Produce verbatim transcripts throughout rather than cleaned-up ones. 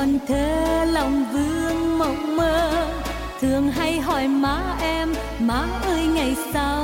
ngần thơ lòng vương mộng mơ, thường hay hỏi má em, má ơi ngày sau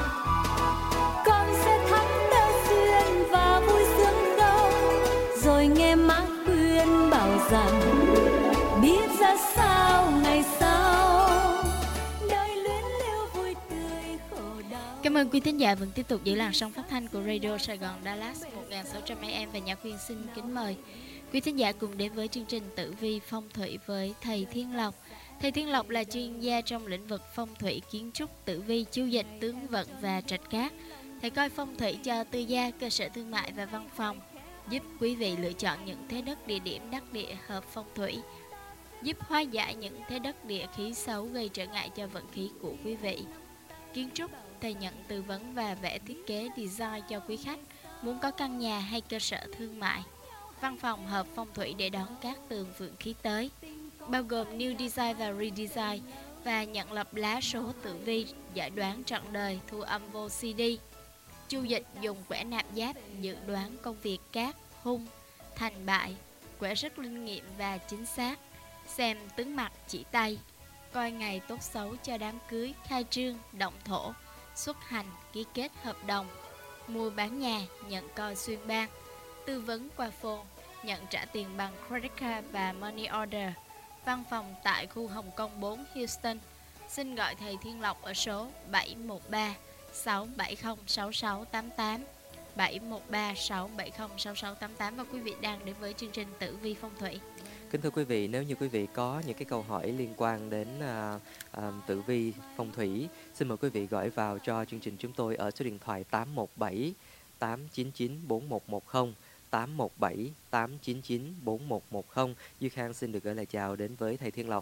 con sẽ thắng tơ duyên và vui sướng đâu. Rồi nghe má khuyên bảo rằng biết ra sao ngày sau, đời luyến lưu vui tươi khổ đau. Cảm ơn quý thính giả vẫn tiếp tục giữ làn sóng phát thanh của Radio Sài Gòn Dallas một nghìn sáu trăm a em, và Nhã Khuyên xin kính mời quý thính giả cùng đến với chương trình Tử vi phong thủy với thầy Thiên Lộc. Thầy Thiên Lộc là chuyên gia trong lĩnh vực phong thủy, kiến trúc, tử vi, chiêu dịch, tướng vận và trạch cát. Thầy coi phong thủy cho tư gia, cơ sở thương mại và văn phòng, giúp quý vị lựa chọn những thế đất địa điểm đắc địa hợp phong thủy, giúp hóa giải những thế đất địa khí xấu gây trở ngại cho vận khí của quý vị. Kiến trúc, thầy nhận tư vấn và vẽ thiết kế design cho quý khách muốn có căn nhà hay cơ sở thương mại. Văn phòng hợp phong thủy để đón các tường vượng khí tới, bao gồm new design và redesign, và nhận lập lá số tử vi, giải đoán trọn đời, thu âm vô xê đê. Chu dịch dùng quẻ nạp giáp dự đoán công việc cát, hung, thành bại, quẻ rất linh nghiệm và chính xác. Xem tướng mặt chỉ tay, coi ngày tốt xấu cho đám cưới, khai trương, động thổ, xuất hành, ký kết hợp đồng, mua bán nhà, nhận coi xuyên ban, tư vấn qua phone, nhận trả tiền bằng credit card và money order. Văn phòng tại khu Hồng Kông bốn, Houston. Xin gọi thầy Thiên Lộc ở số bảy một ba sáu bảy không sáu sáu tám tám, bảy một ba sáu bảy không sáu sáu tám tám. Và quý vị đang đến với chương trình Tử vi phong thủy. Kính thưa quý vị, nếu như quý vị có những cái câu hỏi liên quan đến uh, uh, tử vi phong thủy, xin mời quý vị gọi vào cho chương trình chúng tôi ở số điện thoại tám một bảy tám chín chín bốn một một không, tám một bảy tám chín chín bốn một một không. Duy Khang xin được gửi lời chào đến với thầy Thiên Lộc.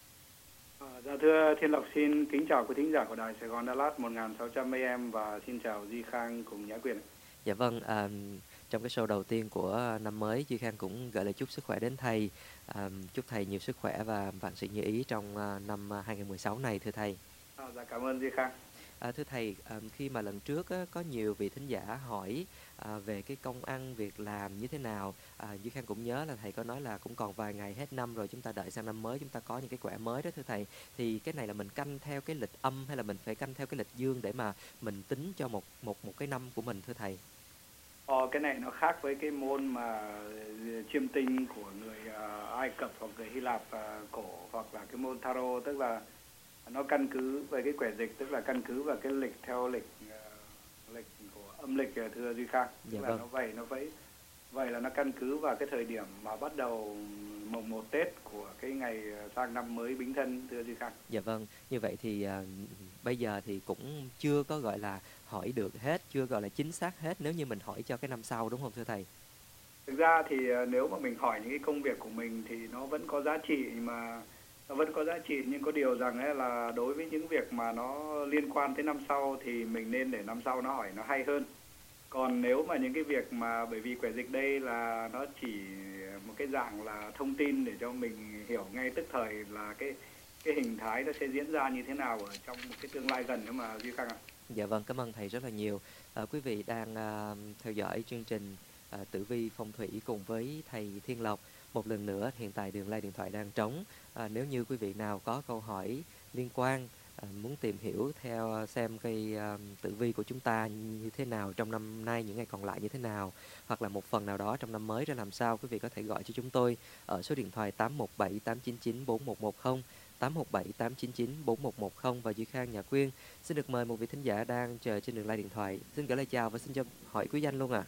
À, dạ thưa Thiên Lộc, xin kính chào quý thính giả của đài Sài Gòn Dallas một nghìn sáu trăm a em và xin chào Duy Khang cùng Nhã Quyền. Dạ vâng, à, trong cái show đầu tiên của năm mới, Duy Khang cũng gửi lời chúc sức khỏe đến thầy. À, chúc thầy nhiều sức khỏe và vạn sự như ý trong uh, năm hai không một sáu này, thưa thầy. À, dạ cảm ơn Duy Khang. À, thưa thầy, à, khi mà lần trước á, có nhiều vị thính giả hỏi à, về cái công ăn, việc làm như thế nào, à, Duy Khang cũng nhớ là thầy có nói là cũng còn vài ngày hết năm rồi, chúng ta đợi sang năm mới chúng ta có những cái quẻ mới đó thưa thầy. Thì cái này là mình canh theo cái lịch âm hay là mình phải canh theo cái lịch dương để mà mình tính cho một một một cái năm của mình thưa thầy? Ờ, cái này nó khác với cái môn mà chiêm tinh của người uh, Ai Cập hoặc người Hy Lạp uh, cổ, hoặc là cái môn tarot, tức là nó căn cứ về cái quẻ dịch, tức là căn cứ vào cái lịch theo lịch uh, lịch của âm lịch, thưa Duy Khang. Tức Dạ là vâng. nó vậy nó vậy vậy là nó căn cứ vào cái thời điểm mà bắt đầu mồng một Tết của cái ngày sang năm mới Bính Thân, thưa Duy Khang. Dạ vâng, như vậy thì uh, bây giờ thì cũng chưa có gọi là hỏi được hết, chưa gọi là chính xác hết nếu như mình hỏi cho cái năm sau, đúng không thưa thầy? Thực ra thì uh, nếu mà mình hỏi những cái công việc của mình thì nó vẫn có giá trị, mà nó vẫn có giá trị, nhưng có điều rằng ấy là đối với những việc mà nó liên quan tới năm sau thì mình nên để năm sau nó hỏi nó hay hơn. Còn nếu mà những cái việc mà, bởi vì quẻ dịch đây là nó chỉ một cái dạng là thông tin để cho mình hiểu ngay tức thời là cái cái hình thái nó sẽ diễn ra như thế nào ở trong một cái tương lai gần đó mà Duy Khang ạ. Dạ vâng, cảm ơn thầy rất là nhiều. À, quý vị đang à, theo dõi chương trình à, Tử vi phong thủy cùng với thầy Thiên Lộc. Một lần nữa, hiện tại đường line điện thoại đang trống. À, nếu như quý vị nào có câu hỏi liên quan, à, muốn tìm hiểu theo xem cái à, tử vi của chúng ta như thế nào trong năm nay, những ngày còn lại như thế nào, hoặc là một phần nào đó trong năm mới ra làm sao, quý vị có thể gọi cho chúng tôi ở số điện thoại tám một bảy tám chín chín bốn một một không, tám một bảy tám chín chín bốn một một không. Và Duy Khang, Nhã Quyên xin được mời một vị thính giả đang chờ trên đường line điện thoại. Xin gửi lời chào và xin cho hỏi quý danh luôn ạ. À.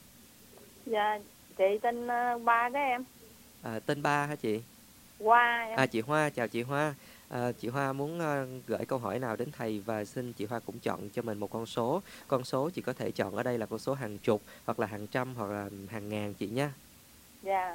Dạ, chị tên uh, Ba đó em. À, tên Ba hả chị? Hoa em. À, chị Hoa, chào chị Hoa. À, chị Hoa muốn uh, gửi câu hỏi nào đến thầy, và xin chị Hoa cũng chọn cho mình một con số. Con số chị có thể chọn ở đây là con số hàng chục, hoặc là hàng trăm, hoặc là hàng ngàn chị nha. Dạ.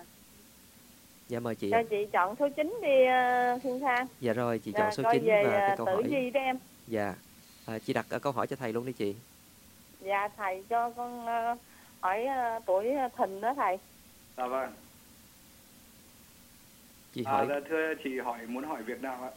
Dạ mời chị. Cho chị chọn số chín đi uh, Thiên Thang. Dạ rồi, chị dạ, chọn số chín về, và cái câu tử hỏi. vi đó em. Dạ. À, chị đặt uh, câu hỏi cho thầy luôn đi chị. Dạ, thầy cho con uh, hỏi uh, tuổi Thìn đó thầy. Dạ vâng. Chị À, hỏi. dạ, thưa chị hỏi muốn hỏi việc nào ạ?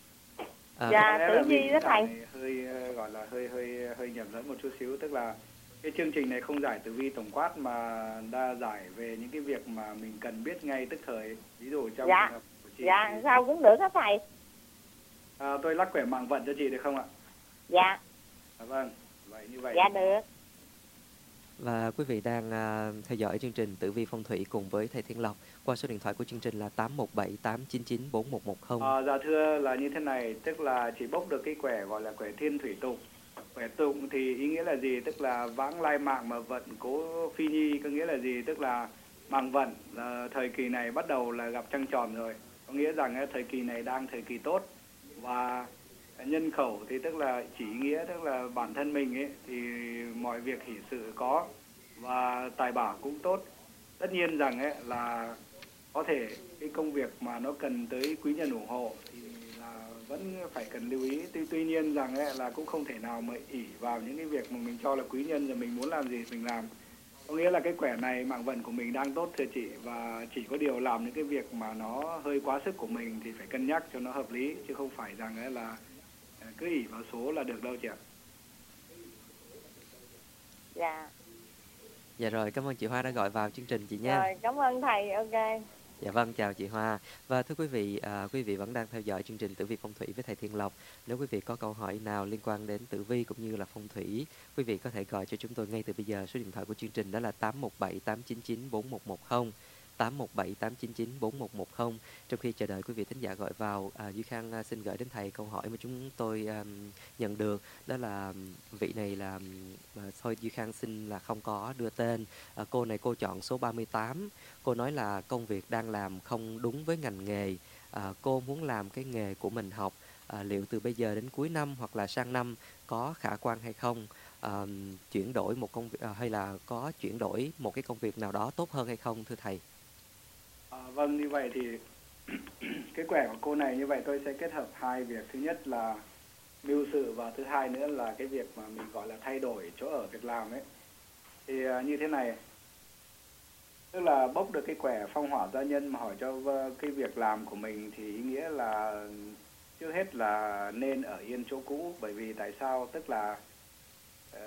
À, dạ, tử vi đó thầy. Hơi uh, gọi là hơi hơi hơi nhầm lẫn một chút xíu, tức là cái chương trình này không giải tử vi tổng quát mà đa giải về những cái việc mà mình cần biết ngay tức thời. Ví dụ trong Dạ. trường hợp của chị Dạ, thì, sao cũng được hả thầy? à, tôi lắc quẻ mạng vận cho chị được không ạ? Dạ, À, vâng, vậy như vậy. dạ được. Và quý vị đang à, theo dõi chương trình Tử vi Phong Thủy cùng với thầy Thiên Lộc qua số điện thoại của chương trình là tám một bảy tám chín chín bốn một một không. À, dạ thưa là như thế này, tức là chỉ bốc được cái quẻ gọi là quẻ thiên thủy tụng. Quẻ tụng thì ý nghĩa là gì? Tức là vãng lai mạng mà vận cố phi nhi, có nghĩa là gì? Tức là mạng vận là thời kỳ này bắt đầu là gặp trăng tròn rồi. Có nghĩa rằng ấy, thời kỳ này đang thời kỳ tốt, và nhân khẩu thì tức là chỉ ý nghĩa tức là bản thân mình ấy thì mọi việc hỷ sự có, và tài bảo cũng tốt. Tất nhiên rằng ấy là có thể cái công việc mà nó cần tới quý nhân ủng hộ thì là vẫn phải cần lưu ý. Tuy, tuy nhiên rằng ấy là cũng không thể nào mà ỷ vào những cái việc mà mình cho là quý nhân rồi mình muốn làm gì mình làm. Có nghĩa là cái quẻ này mạng vận của mình đang tốt thưa chị, và chỉ có điều làm những cái việc mà nó hơi quá sức của mình thì phải cân nhắc cho nó hợp lý, chứ không phải rằng ấy là cứ ỷ vào số là được đâu chị ạ. Dạ. Dạ rồi, cảm ơn chị Hoa đã gọi vào chương trình chị nha. Rồi, cảm ơn thầy, ok. Dạ vâng, chào chị Hoa. Và thưa quý vị, à, quý vị vẫn đang theo dõi chương trình Tử vi Phong Thủy với thầy Thiên Lộc. Nếu quý vị có câu hỏi nào liên quan đến tử vi cũng như là phong thủy, quý vị có thể gọi cho chúng tôi ngay từ bây giờ. Số điện thoại của chương trình đó là tám một bảy tám chín chín bốn một một không, tám một bảy tám chín chín bốn một một không. Trong khi chờ đợi quý vị thính giả gọi vào, à, Duy Khang à, xin gửi đến thầy câu hỏi mà chúng tôi à, nhận được. Đó là vị này là à, thôi Duy Khang xin là không có đưa tên. À, cô này cô chọn số ba mươi tám. Cô nói là công việc đang làm không đúng với ngành nghề. À, cô muốn làm cái nghề của mình học. À, liệu từ bây giờ đến cuối năm hoặc là sang năm có khả quan hay không? À, chuyển đổi một công việc à, hay là có chuyển đổi một cái công việc nào đó tốt hơn hay không thưa thầy? À, vâng, như vậy thì cái quẻ của cô này như vậy tôi sẽ kết hợp hai việc. Thứ nhất là mưu sự, và thứ hai nữa là cái việc mà mình gọi là thay đổi chỗ ở việc làm ấy. Thì uh, như thế này, tức là bốc được cái quẻ phong hỏa gia nhân mà hỏi cho uh, cái việc làm của mình thì ý nghĩa là trước hết là nên ở yên chỗ cũ. Bởi vì tại sao? Tức là uh,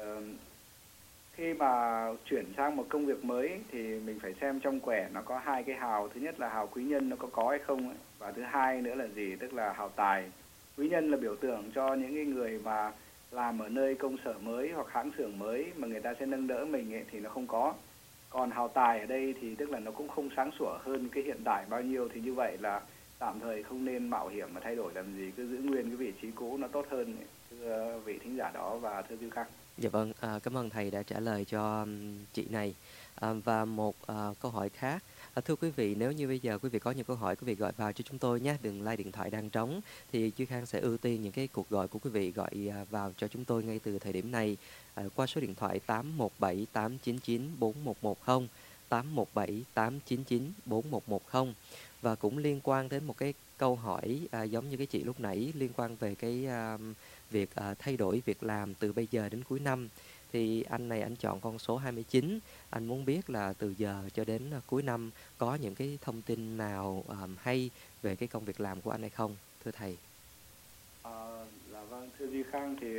khi mà chuyển sang một công việc mới thì mình phải xem trong quẻ nó có hai cái hào. Thứ nhất là hào quý nhân nó có có hay không ấy. Và thứ hai nữa là gì? Tức là hào tài. Quý nhân là biểu tượng cho những cái người mà làm ở nơi công sở mới hoặc hãng xưởng mới mà người ta sẽ nâng đỡ mình ấy, thì nó không có. Còn hào tài ở đây thì tức là nó cũng không sáng sủa hơn cái hiện tại bao nhiêu. Thì như vậy là tạm thời không nên mạo hiểm mà thay đổi làm gì, cứ giữ nguyên cái vị trí cũ nó tốt hơn ấy. Thưa vị thính giả đó và thưa Duy Khang. Dạ vâng, à, cảm ơn thầy đã trả lời cho um, chị này. À, và một à, câu hỏi khác. À, thưa quý vị, nếu như bây giờ quý vị có những câu hỏi, quý vị gọi vào cho chúng tôi nhé. Đường line điện thoại đang trống thì Duy Khang sẽ ưu tiên những cái cuộc gọi của quý vị gọi à, vào cho chúng tôi ngay từ thời điểm này à, qua số điện thoại tám một bảy tám chín chín bốn một một không, tám một bảy tám chín chín bốn một một không. Và cũng liên quan đến một cái câu hỏi à, giống như cái chị lúc nãy, liên quan về cái à, việc à, thay đổi việc làm từ bây giờ đến cuối năm. Thì anh này anh chọn con số hai mươi chín. Anh muốn biết là từ giờ cho đến à, cuối năm có những cái thông tin nào à, hay về cái công việc làm của anh hay không thưa thầy? À, là vâng, thưa Duy Khang, thì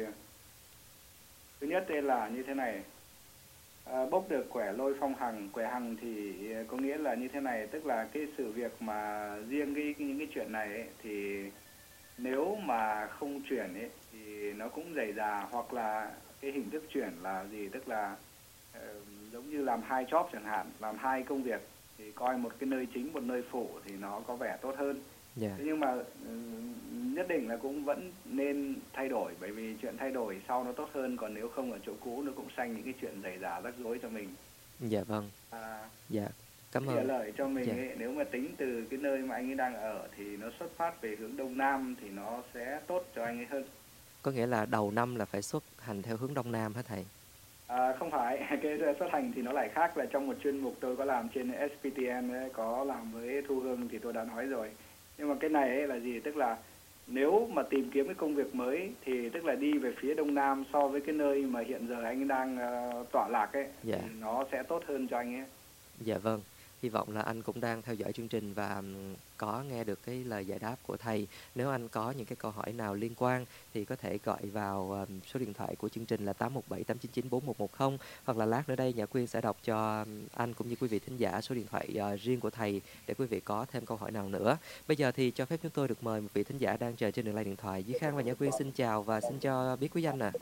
thứ nhất đây là như thế này. À, bốc được quẻ lôi phong hằng. Quẻ hằng thì có nghĩa là như thế này, tức là cái sự việc mà riêng cái những cái chuyện này ấy, thì nếu mà không chuyển ấy thì nó cũng dày dà, hoặc là cái hình thức chuyển là gì, tức là uh, giống như làm hai job chẳng hạn, làm hai công việc thì coi một cái nơi chính một nơi phụ thì nó có vẻ tốt hơn. Yeah. Thế nhưng mà uh, nhất định là cũng vẫn nên thay đổi, bởi vì chuyện thay đổi sau nó tốt hơn, còn nếu không ở chỗ cũ nó cũng sanh những cái chuyện dày dà rắc rối cho mình. Dạ vâng. À, Dạ. Cảm ơn. Trả lời cho mình Dạ. ấy, nếu mà tính từ cái nơi mà anh ấy đang ở thì nó xuất phát về hướng đông nam thì nó sẽ tốt cho anh ấy hơn. Có nghĩa là đầu năm là phải xuất hành theo hướng đông nam hả thầy? À, không phải, cái xuất hành thì nó lại khác. Là trong một chuyên mục tôi có làm trên ét pê tê en ấy, có làm với Thu Hương thì tôi đã nói rồi. Nhưng mà cái này ấy là gì? Tức là nếu mà tìm kiếm cái công việc mới thì tức là đi về phía đông nam so với cái nơi mà hiện giờ anh đang uh, tọa lạc ấy, Dạ. thì nó sẽ tốt hơn cho anh ấy. Dạ vâng. Hy vọng là anh cũng đang theo dõi chương trình và ừm, có nghe được cái lời giải đáp của thầy. Nếu anh có những cái câu hỏi nào liên quan thì có thể gọi vào ừm, số điện thoại của chương trình là tám một bảy tám chín chín bốn một một không, hoặc là lát nữa đây Nhã Quyên sẽ đọc cho ừm, anh cũng như quý vị thính giả số điện thoại ờ, riêng của thầy để quý vị có thêm câu hỏi nào nữa. Bây giờ thì cho phép chúng tôi được mời một vị thính giả đang chờ trên đường line điện thoại. Duy Khang và Nhã Quyên xin chào và xin cho biết quý danh nè.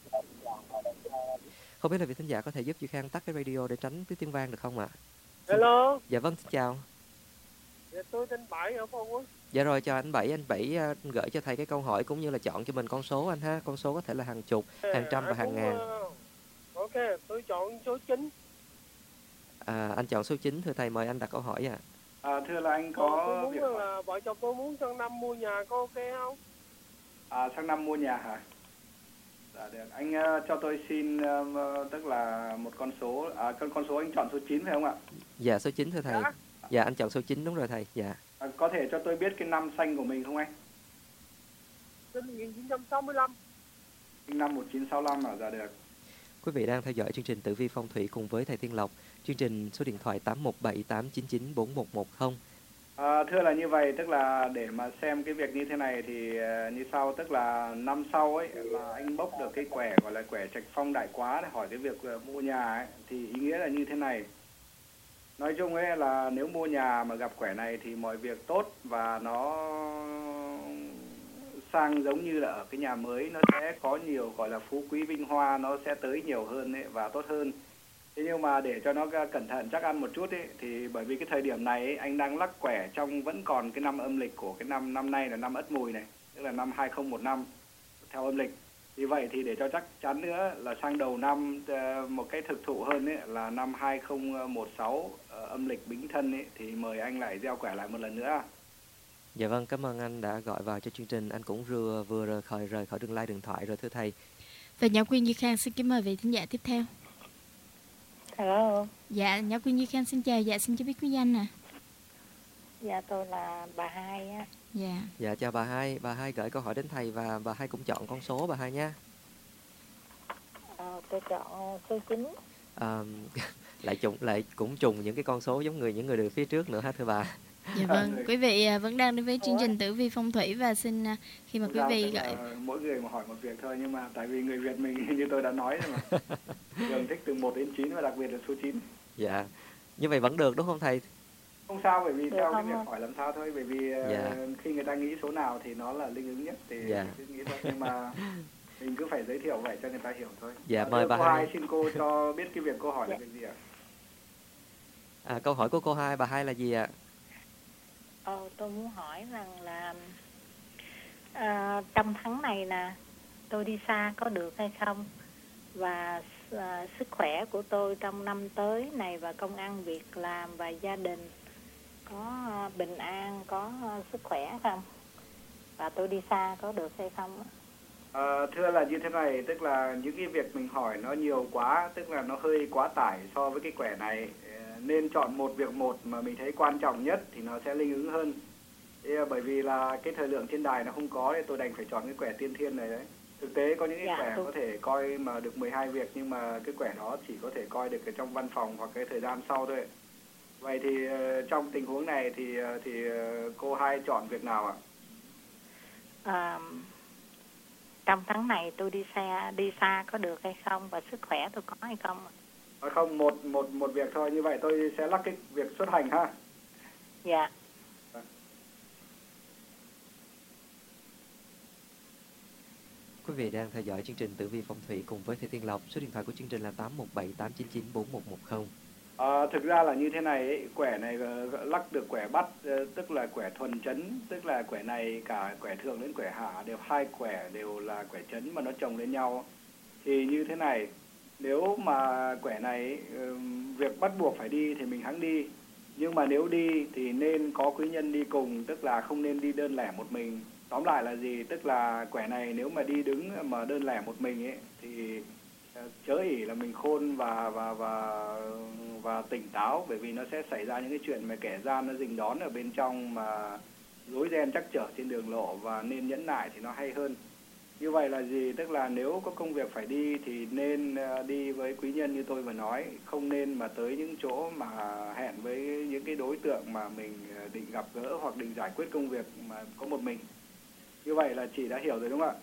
Không biết là vị thính giả có thể giúp Duy Khang tắt cái radio để tránh cái tiếng vang được không ạ? Xin- Hello, Dạ vâng, xin chào. dạ, tôi tên Bảy ở Phong Quốc. Dạ rồi, chào anh Bảy. Anh Bảy ờ, gửi cho thầy cái câu hỏi cũng như là chọn cho mình con số anh ha. Con số có thể là hàng chục, hàng trăm và Ai hàng cũng, ngàn. ờ, Ok, tôi chọn số chín. À, anh chọn số chín, thưa thầy, mời anh đặt câu hỏi ạ. À, thưa là anh Tôi có muốn việc là hỏi. vợ chồng tôi muốn sang năm mua nhà, có ok không? À, sang năm mua nhà hả? Dạ được. Anh ờ, cho tôi xin ờ, tức là một con số, à, con con số anh chọn số chín phải không ạ? Dạ, số chín thưa thầy. Dạ. Dạ, anh chọn số chín đúng rồi thầy. Dạ. À, có thể cho tôi biết cái năm sinh của mình không anh? Sinh một nghìn chín trăm sáu mươi lăm. Sinh năm một nghìn chín trăm sáu mươi lăm à? Dạ được. Quý vị đang theo dõi chương trình Tử vi Phong Thủy cùng với thầy Thiên Lộc. Chương trình số điện thoại tám một bảy tám chín chín bốn một một không. À, thưa là như vậy, tức là để mà xem cái việc như thế này thì ờ, như sau, tức là năm sau ấy là anh bốc được cái quẻ gọi là quẻ trạch phong đại quá để hỏi cái việc ờ, mua nhà ấy, thì ý nghĩa là như thế này. Nói chung ấy là nếu mua nhà mà gặp quẻ này thì mọi việc tốt và nó sang giống như là ở cái nhà mới, nó sẽ có nhiều gọi là phú quý vinh hoa, nó sẽ tới nhiều hơn ấy và tốt hơn. Thế nhưng mà để cho nó cẩn thận chắc ăn một chút ấy, thì bởi vì cái thời điểm này ấy, anh đang lắc quẻ trong vẫn còn cái năm âm lịch của cái năm năm nay là năm Ất Mùi này, tức là năm hai không một năm theo âm lịch. Vì vậy thì để cho chắc chắn nữa là sang đầu năm ờ, một cái thực thụ hơn ấy là năm hai không một sáu ờ, âm lịch Bính Thân ấy, thì mời anh lại gieo quẻ lại một lần nữa. Dạ vâng, cảm ơn anh đã gọi vào cho chương trình. Anh cũng vừa vừa rời khỏi rời khỏi đường line điện thoại rồi thưa thầy. Và Nhã Quyên Duy Khang xin kính mời vị thính giả tiếp theo. Hello, Dạ, Nhã Quyên Duy Khang xin chào. Dạ, xin cho biết quý danh nè. dạ tôi là bà Hai á. Dạ. Dạ chào bà Hai. Bà Hai gửi câu hỏi đến thầy và bà Hai cũng chọn con số bà Hai nha. Ờ, tôi chọn số chín. À, lại trùng lại cũng trùng những cái con số giống người những người được phía trước nữa ha thưa bà. Dạ vâng, quý vị à, vẫn đang đến với chương trình Tử vi Phong Thủy và xin à, khi mà quý Giao vị tức là gọi mỗi người mà hỏi một việc thôi, nhưng mà tại vì người Việt mình như tôi đã nói rồi mà thường thích từ một đến chín và đặc biệt là số chín. Dạ. Như vậy vẫn được đúng không thầy? Không sao, bởi vì Được theo cái không việc ạ? hỏi làm sao thôi, bởi vì ờ, Dạ. khi người ta nghĩ số nào thì nó là linh ứng nhất thì Dạ. cứ nghĩ thôi, nhưng mà mình cứ phải giới thiệu vậy cho người ta hiểu thôi. Dạ, Ờ, mời thưa bà cô Hai. Hai, xin cô cho biết cái việc cô hỏi là Dạ. việc gì ạ? À, câu hỏi của cô Hai, bà Hai là gì ạ? Ờ, tôi muốn hỏi rằng là à, trong tháng này nè, tôi đi xa có được hay không? Và à, sức khỏe của tôi trong năm tới này và công ăn việc làm và gia đình có à, bình an, có à, sức khỏe không? Và tôi đi xa có được hay không? Ờ, thưa là như thế này, tức là những cái việc mình hỏi nó nhiều quá, tức là nó hơi quá tải so với cái quẻ này. Ờ, nên chọn một việc một mà mình thấy quan trọng nhất thì nó sẽ linh ứng hơn. Thế là bởi vì là cái thời lượng trên đài nó không có thì tôi đành phải chọn cái quẻ tiên thiên này đấy. Thực tế có những cái Dạ, quẻ tôi- có thể coi mà được mười hai việc, nhưng mà cái quẻ đó chỉ có thể coi được ở trong văn phòng hoặc cái thời gian sau thôi. Vậy thì ờ, trong tình huống này thì ờ, thì ờ, cô Hai chọn việc nào ạ? À, trong tháng này tôi đi xa đi xa có được hay không và sức khỏe tôi có hay không? Nói không, một một một việc thôi. Như vậy tôi sẽ lắc cái việc xuất hành ha. Dạ. Quý vị đang theo dõi chương trình Tử vi Phong Thủy cùng với thầy Thiên Lộc. Số điện thoại của chương trình là tám một bảy tám chín chín bốn một một không. Ờ, thực ra là như thế này ấy, quẻ này ờ, lắc được quẻ bắt, ờ, tức là quẻ thuần chấn, tức là quẻ này cả quẻ thượng đến quẻ hạ đều hai quẻ đều là quẻ chấn mà nó chồng lên nhau. Thì như thế này, nếu mà quẻ này ờ, việc bắt buộc phải đi thì mình hẵng đi, nhưng mà nếu đi thì nên có quý nhân đi cùng, tức là không nên đi đơn lẻ một mình. Tóm lại là gì? Tức là quẻ này nếu mà đi đứng mà đơn lẻ một mình ấy thì ờ, chớ ỷ là mình khôn và và và và tỉnh táo, bởi vì nó sẽ xảy ra những cái chuyện mà kẻ gian nó rình đón ở bên trong mà rối ren trắc trở trên đường lộ, và nên nhẫn nại thì nó hay hơn. Như vậy là gì? Tức là nếu có công việc phải đi thì nên ờ, đi với quý nhân như tôi vừa nói, không nên mà tới những chỗ mà hẹn với những cái đối tượng mà mình ờ, định gặp gỡ hoặc định giải quyết công việc mà có một mình. Như vậy là chị đã hiểu rồi đúng không ạ?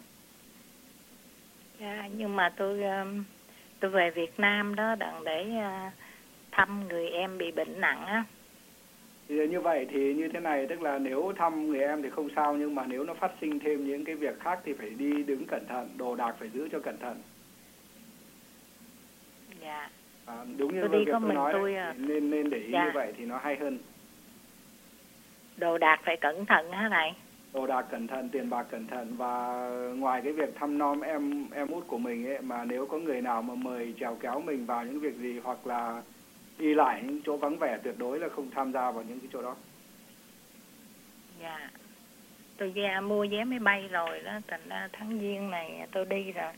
Dạ, nhưng mà tôi um, tôi về Việt Nam đó đặng để uh, thăm người em bị bệnh nặng á. Thì như vậy thì như thế này, tức là nếu thăm người em thì không sao, nhưng mà nếu nó phát sinh thêm những cái việc khác thì phải đi đứng cẩn thận, đồ đạc phải giữ cho cẩn thận. Dạ. À, đúng như Tôi việc đi có tôi mình nói tôi đấy, à. thì nên nên để ý Dạ. như vậy thì nó hay hơn. Đồ đạc phải cẩn thận hả thầy? Đồ đạc cẩn thận, tiền bạc cẩn thận, và ngoài cái việc thăm nom em em út của mình ấy, mà nếu có người nào mà mời chèo kéo mình vào những việc gì hoặc là đi lại những chỗ vắng vẻ, tuyệt đối là không tham gia vào những cái chỗ đó. Dạ. Tôi ra mua vé máy bay rồi đó, thành ra tháng giêng này tôi đi rồi.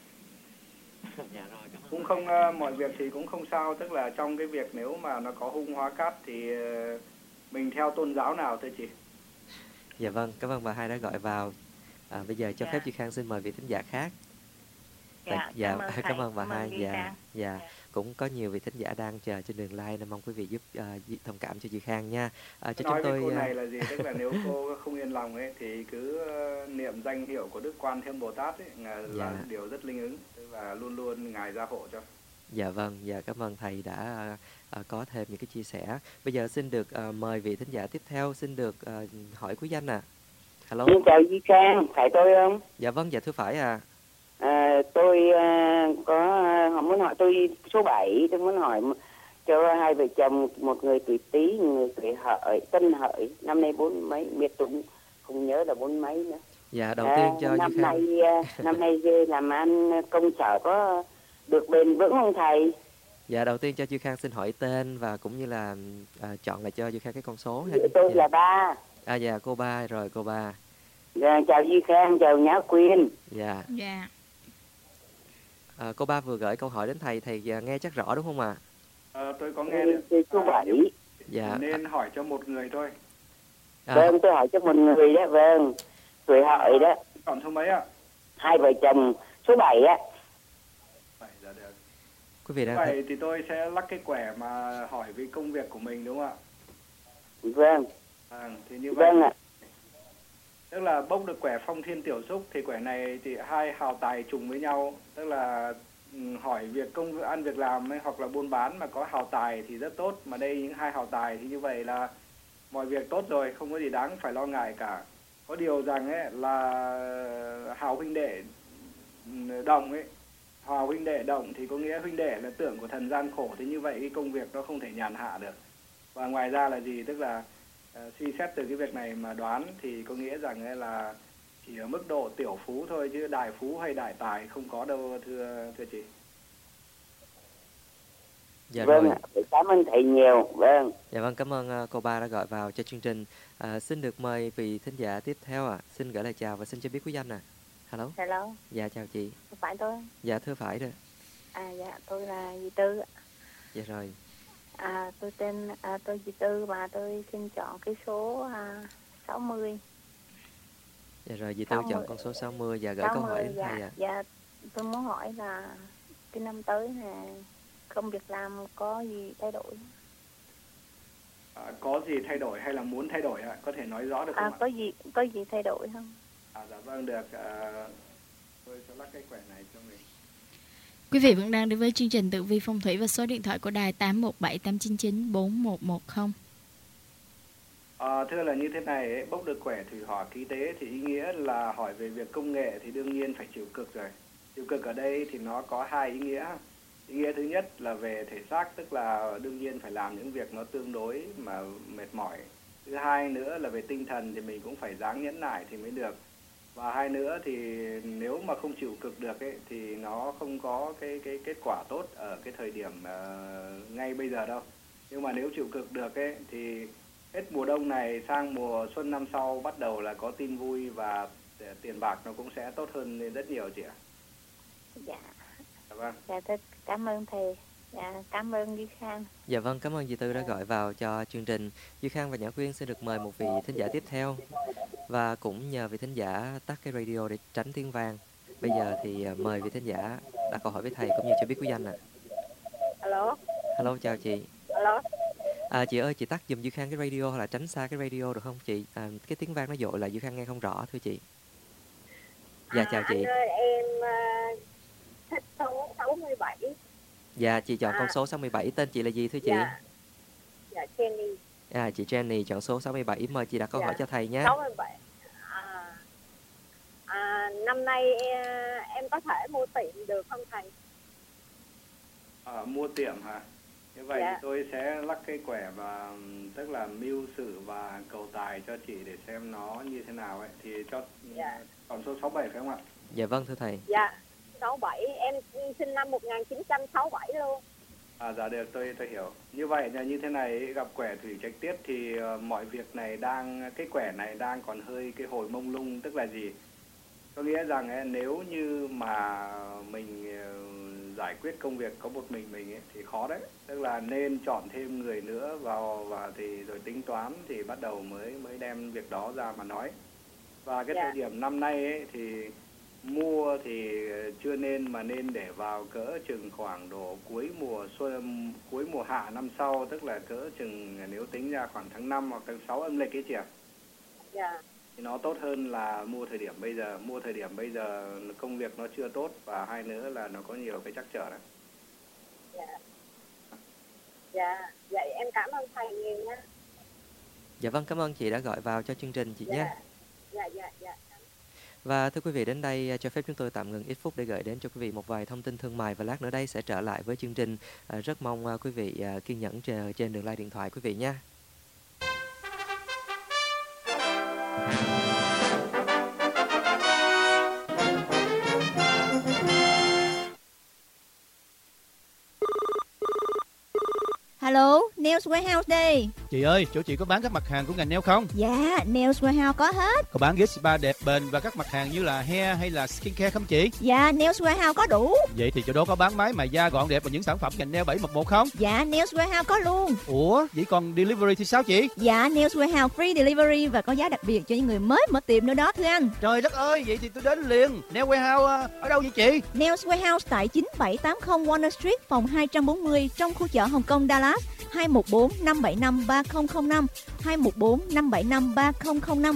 Cũng không uh, mọi việc thì cũng không sao, tức là trong cái việc nếu mà nó có hung hóa cát thì uh, mình theo tôn giáo nào thưa chị? Dạ vâng, cảm ơn bà hai đã gọi vào. À, bây giờ cho Dạ. phép Duy Khang xin mời vị thính giả khác. Dạ, dạ cảm ơn thầy, cảm ơn bà cảm ơn hai. Duy Dạ, Khang. dạ, Dạ. cũng có nhiều vị thính giả đang chờ trên đường live nên mong quý vị giúp à, Duy- thông cảm cho Duy Khang nha. À, cho Nói chúng với cô tôi à, này là gì? Tức là nếu cô không yên lòng ấy thì cứ uh, niệm danh hiệu của Đức Quan Thế Bồ Tát ấy, là, là Dạ. điều rất linh ứng, tức là luôn luôn ngài gia hộ cho. Dạ vâng, dạ cảm ơn thầy đã à, à, có thêm những cái chia sẻ. Bây giờ xin được à, mời vị thính giả tiếp theo, xin được à, hỏi quý danh ạ. À. Hello. Xin chào Duy Khang, phải tôi không? Dạ vâng, dạ thưa phải à. À, tôi à, có họ muốn hỏi tôi số bảy, tôi muốn hỏi cho hai vợ chồng, một người tuổi Tý, một người tuổi Hợi, Tân Hợi, năm nay bốn mấy, biết tôi cũng không nhớ là bốn mấy nữa. Dạ đầu À, tiên cho năm Duy Khang. nay à, năm nay làm ăn công sở có được bền vững không thầy? Dạ đầu tiên cho Duy Khang xin hỏi tên và cũng như là à, chọn lại cho Duy Khang cái con số ha. Tôi Dạ. là ba. À dạ cô ba rồi cô ba. Dạ, chào Duy Khang, chào Nhã Quyên. Dạ. Dạ. À, cô ba vừa gửi câu hỏi đến thầy, thầy à, nghe chắc rõ đúng không ạ? À, tôi có nghe Tôi, được. tôi số À, bảy. Dạ. nên hỏi cho một người thôi. À, Vâng, tôi hỏi cho một người đó, vâng. Tuổi Hợi đó, Chọn số mấy ạ? hai vợ chồng số bảy á. Bảy giờ được. quý vị đang Vậy thì tôi sẽ lắc cái quẻ mà hỏi về công việc của mình đúng không ạ? Vâng, À, thì như vậy vâng ạ. tức là bốc được quẻ phong thiên tiểu xúc thì quẻ này thì hai hào tài trùng với nhau, tức là ừ, hỏi việc công ăn việc làm ấy, hoặc là buôn bán mà có hào tài thì rất tốt, mà đây những hai hào tài thì như vậy là mọi việc tốt rồi, không có gì đáng phải lo ngại cả. Có điều rằng ấy là hào huynh đệ ừ, đồng ấy, hào huynh đệ đồng thì có nghĩa huynh đệ là tượng của thần gian khổ, thì như vậy cái công việc nó không thể nhàn hạ được. Và ngoài ra là gì, tức là uh, suy xét từ cái việc này mà đoán thì có nghĩa rằng ấy là chỉ ở mức độ tiểu phú thôi, chứ đại phú hay đại tài không có đâu thưa thưa chị. Dạ Vâng rồi. ạ, cảm ơn thầy nhiều. Vâng. Dạ vâng, cảm ơn à, cô ba đã gọi vào cho chương trình. À, xin được mời vị thính giả tiếp theo ạ. À. Xin gửi lời chào và xin cho biết quý danh ạ. À. Hello. Hello, Dạ chào chị. phải tôi không? Dạ thưa phải rồi. À dạ, tôi là Di Tư ạ. Dạ rồi. À, tôi tên à, tôi Di Tư và tôi xin chọn cái số à, sáu mươi. Dạ rồi, dì Tư sáu mươi. chọn con số sáu mươi và gửi câu hỏi đến dạ, thầy ạ. dạ, tôi muốn hỏi là cái năm tới nè, công việc làm có gì thay đổi? À, có gì thay đổi hay là muốn thay đổi ạ? Có thể nói rõ được không À, ạ? có gì có gì thay đổi không? À, dạ vâng được. À, tôi sẽ lắc cái quẻ này cho mình. Quý vị vẫn đang đến với chương trình Tử vi Phong Thủy và số điện thoại của đài tám một bảy tám chín chín bốn một một không. À, thưa là như thế này ấy, bốc được quẻ thủy hỏa khí tế thì ý nghĩa là hỏi về việc công nghệ thì đương nhiên phải chịu cực rồi. Chịu cực ở đây thì nó có hai ý nghĩa. Ý nghĩa thứ nhất là về thể xác, tức là đương nhiên phải làm những việc nó tương đối mà mệt mỏi. Thứ hai nữa là về tinh thần thì mình cũng phải ráng nhẫn nại thì mới được. Và hai nữa thì nếu mà không chịu cực được ấy, thì nó không có cái cái kết quả tốt ở cái thời điểm uh, ngay bây giờ đâu. Nhưng mà nếu chịu cực được ấy, thì hết mùa đông này sang mùa xuân năm sau bắt đầu là có tin vui và tiền bạc nó cũng sẽ tốt hơn lên rất nhiều chị ạ. Dạ. Dạ vâng. Dạ, tôi cảm ơn thầy. Dạ, cảm ơn Duy Khang. Dạ vâng, cảm ơn dì Tư đã gọi vào cho chương trình. Duy Khang và Nhã Quyên xin được mời một vị thính giả tiếp theo. Và cũng nhờ vị thính giả tắt cái radio để tránh tiếng vang. Bây giờ thì uh, mời vị thính giả đặt câu hỏi với thầy cũng như cho biết quý danh ạ. À. Alo. Hello, chào chị. Alo. À, chị ơi, chị tắt giùm Duy Khang cái radio hoặc là tránh xa cái radio được không chị? À, cái tiếng vang nó dội là Duy Khang nghe không rõ thưa chị. Dạ à, chào chị. Anh ơi, em uh, thích số sáu mươi bảy. Dạ, chị chọn à. con số sáu mươi bảy, tên chị là gì thưa chị? Dạ, dạ Jenny. À, chị Jenny chọn số sáu mươi bảy, mời chị đặt câu dạ. hỏi cho thầy nhé. sáu mươi bảy. À, à, năm nay em có thể mua tiệm được không thầy? À, mua tiệm hả? Như vậy dạ. thì tôi sẽ lắc cây quẻ và tức là mưu sự và cầu tài cho chị để xem nó như thế nào ấy. Thì cho dạ. còn số sáu mươi bảy phải không ạ? Dạ vâng thưa thầy. Dạ, sáu mươi bảy, em sinh năm một nghìn chín trăm sáu mươi bảy luôn. À dạ được, tôi tôi hiểu. Như vậy là như thế này, gặp quẻ thủy trạch tiết thì uh, mọi việc này đang, cái quẻ này đang còn hơi cái hồi mông lung, tức là gì? Có nghĩa rằng ấy, nếu như mà mình uh, giải quyết công việc có một mình mình ấy, thì khó đấy. Tức là nên chọn thêm người nữa vào và thì rồi tính toán thì bắt đầu mới mới đem việc đó ra mà nói. Và cái dạ. thời điểm năm nay ấy, thì mua thì chưa nên, mà nên để vào cỡ chừng khoảng độ cuối mùa xuân, cuối mùa hạ năm sau, tức là cỡ chừng nếu tính ra khoảng tháng năm hoặc tháng sáu âm lịch ấy chị ạ. Dạ. Thì nó tốt hơn là mua thời điểm bây giờ. Mua thời điểm bây giờ công việc nó chưa tốt và hai nữa là nó có nhiều cái trắc trở đấy. Dạ. Dạ, vậy em cảm ơn thầy nhiều nha. Dạ vâng, cảm ơn chị đã gọi vào cho chương trình chị dạ. nhé. Dạ, dạ, dạ. Và thưa quý vị, đến đây cho phép chúng tôi tạm ngừng ít phút để gửi đến cho quý vị một vài thông tin thương mại và lát nữa đây sẽ trở lại với chương trình. À, rất mong quý vị kiên nhẫn chờ trên đường line điện thoại quý vị nhé. Hello, Nails Warehouse đây. Chị ơi, chỗ chị có bán các mặt hàng của ngành nail không? Dạ, Nails Warehouse có hết. Có bán ghế spa đẹp bền và các mặt hàng như là hair hay là skincare không chị? Dạ, Nails Warehouse có đủ. Vậy thì chỗ đó có bán máy mài da gọn đẹp và những sản phẩm ngành nail bảy một một không? Dạ, Nails Warehouse có luôn. Ủa, vậy còn delivery thì sao chị? Dạ, Nails Warehouse free delivery và có giá đặc biệt cho những người mới mở tiệm nữa đó thưa anh. Trời đất ơi, vậy thì tôi đến liền. Nails Warehouse ở đâu vậy chị? Nails Warehouse tại chín bảy tám không Warner Street, phòng hai trăm bốn mươi trong khu chợ Hồng Kông, Dallas. hai một bốn năm bảy năm ba không không năm hai một bốn năm bảy năm ba không không năm.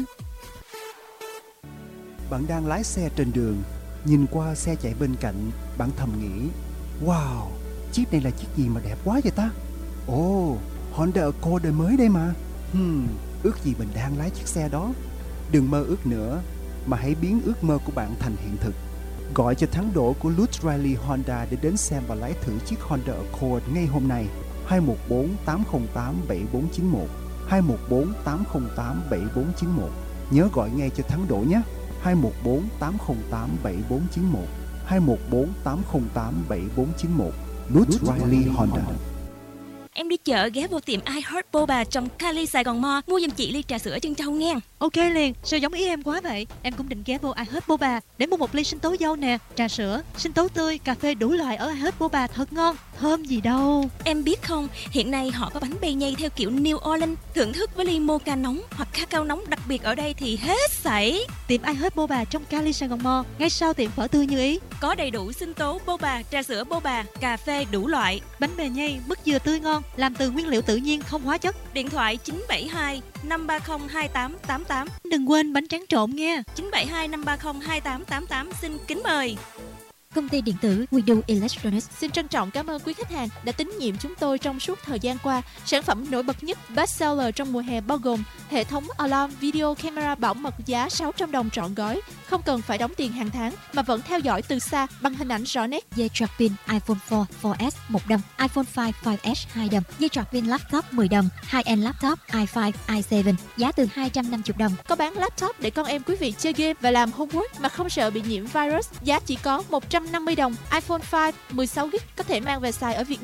Bạn đang lái xe trên đường, nhìn qua xe chạy bên cạnh, bạn thầm nghĩ: wow, chiếc này là chiếc gì mà đẹp quá vậy ta? Ồ, oh, Honda Accord đời mới đây mà. Hmm, ước gì mình đang lái chiếc xe đó. Đừng mơ ước nữa, mà hãy biến ước mơ của bạn thành hiện thực. Gọi cho thắng đỗ của Lutz Riley Honda để đến xem và lái thử chiếc Honda Accord ngay hôm nay. hai một bốn tám không tám bảy bốn chín một hai một bốn tám không tám bảy bốn chín một. Nhớ gọi ngay cho thắng đỗ nhé. hai một bốn tám không tám bảy bốn chín một hai một bốn tám không tám bảy bốn chín một. Lutz Riley Honda. Em đi chợ ghé vô tiệm I Heart Boba trong Cali, Sài Gòn Mo, mua giùm chị ly trà sữa chân trâu nghe. Ok liền, sao giống ý em quá vậy? Em cũng định ghé vô I Heart Boba để mua một ly sinh tố dâu nè, trà sữa, sinh tố tươi, cà phê đủ loại ở I Heart Boba thật ngon, thơm gì đâu. Em biết không, hiện nay họ có bánh bê nhây theo kiểu New Orleans, thưởng thức với ly mocha nóng hoặc cacao nóng đặc biệt ở đây thì hết sảy. Tiệm I Heart Boba trong Cali, Sài Gòn Mo, ngay sau tiệm phở tươi như ý. Có đầy đủ sinh tố boba, trà sữa boba, cà phê đủ loại. Bánh bê nhây, mứt dừa tươi ngon, làm từ nguyên liệu tự nhiên không hóa chất. Điện thoại chín bảy hai năm ba không hai tám tám tám. Đừng quên bánh tráng trộn nghe. chín bảy hai năm ba không hai tám tám tám. Xin kính mời. Công ty điện tử WeDo Electronics xin trân trọng cảm ơn quý khách hàng đã tín nhiệm chúng tôi trong suốt thời gian qua. Sản phẩm nổi bật nhất bestseller trong mùa hè bao gồm hệ thống alarm video camera bảo mật giá sáu trăm đồng trọn gói, không cần phải đóng tiền hàng tháng mà vẫn theo dõi từ xa bằng hình ảnh rõ nét. Dây troạc pin iPhone bốn, bốn S một đồng, iPhone năm, năm S hai đồng, dây troạc pin laptop mười đồng, high-end laptop i năm, i bảy giá từ hai trăm năm mươi đồng. Có bán laptop để con em quý vị chơi game và làm homework mà không sợ bị nhiễm virus, giá chỉ có một trăm năm mươi đồng. iPhone năm mười sáu gi-ga-bai có thể mang về xài ở Việt Nam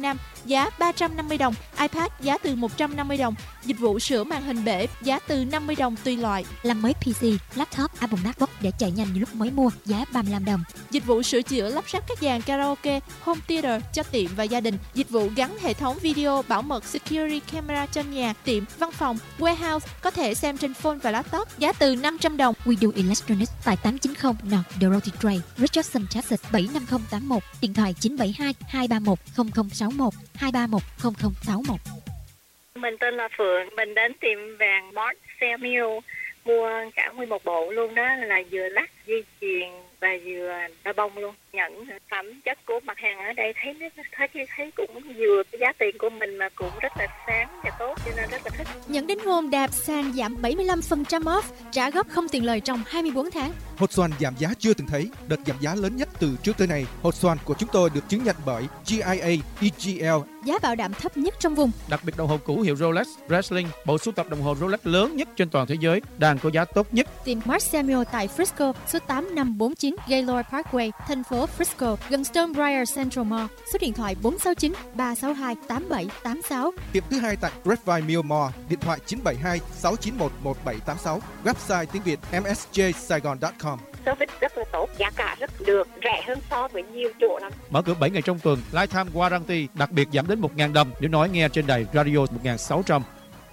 giá ba trăm năm mươi đồng, iPad giá từ một trăm năm mươi đồng, dịch vụ sửa màn hình bể giá từ năm mươi đồng tùy loại. Làm mới pê xê, laptop, Apple MacBook để chạy nhanh như lúc mới mua, giá ba mươi lăm đồng. Dịch vụ sửa chữa lắp ráp các dàn karaoke, home theater cho tiệm và gia đình. Dịch vụ gắn hệ thống video bảo mật security camera cho nhà, tiệm, văn phòng, warehouse có thể xem trên phone và laptop giá từ năm trăm đồng. We do Electronics tại tám chín không North Dorothy Drive, Richardson, Texas bảy năm không tám một, điện thoại chín bảy hai hai ba một không không sáu một, hai ba một không không sáu một. Mình tên là Phượng, mình đến tiệm vàng Mark Samuel mua cả nguyên một bộ luôn đó, là vừa lắc, dây chuyền và vừa đa bông luôn. Nhận phẩm chất của mặt hàng ở đây thấy thấy thấy cũng vừa cái giá tiền của mình mà cũng rất là sáng và tốt, cho nên rất là thích. Nhận đính hôn đạp sàn giảm bảy mươi lăm phần trăm off, trả góp không tiền lời trong hai mươi bốn tháng. Hột xoàn giảm giá chưa từng thấy, đợt giảm giá lớn nhất từ trước tới nay. Hột xoàn của chúng tôi được chứng nhận bởi giê i a, e giê lờ. Giá bảo đảm thấp nhất trong vùng. Đặc biệt đồng hồ cũ hiệu Rolex Breitling, bộ sưu tập đồng hồ Rolex lớn nhất trên toàn thế giới, đang có giá tốt nhất. Tìm Mark Samuel tại Frisco, số tám năm bốn chín Gaylord Parkway, thành phố Frisco, gần Stonebriar Central Mall. Số điện thoại bốn sáu chín ba sáu hai tám bảy tám sáu. Tiệm thứ hai tại Grapevine Mill Mall, điện thoại chín bảy hai sáu chín một một bảy tám sáu. Website tiếng Việt em ét jay saigon chấm com. Service rất là tốt, giá cả rất được, rẻ hơn so với nhiều chỗ lắm. Mở cửa bảy ngày trong tuần, Lifetime Warranty, đặc biệt giảm đến một nghìn đồng nếu nói nghe trên đài radio một nghìn sáu trăm.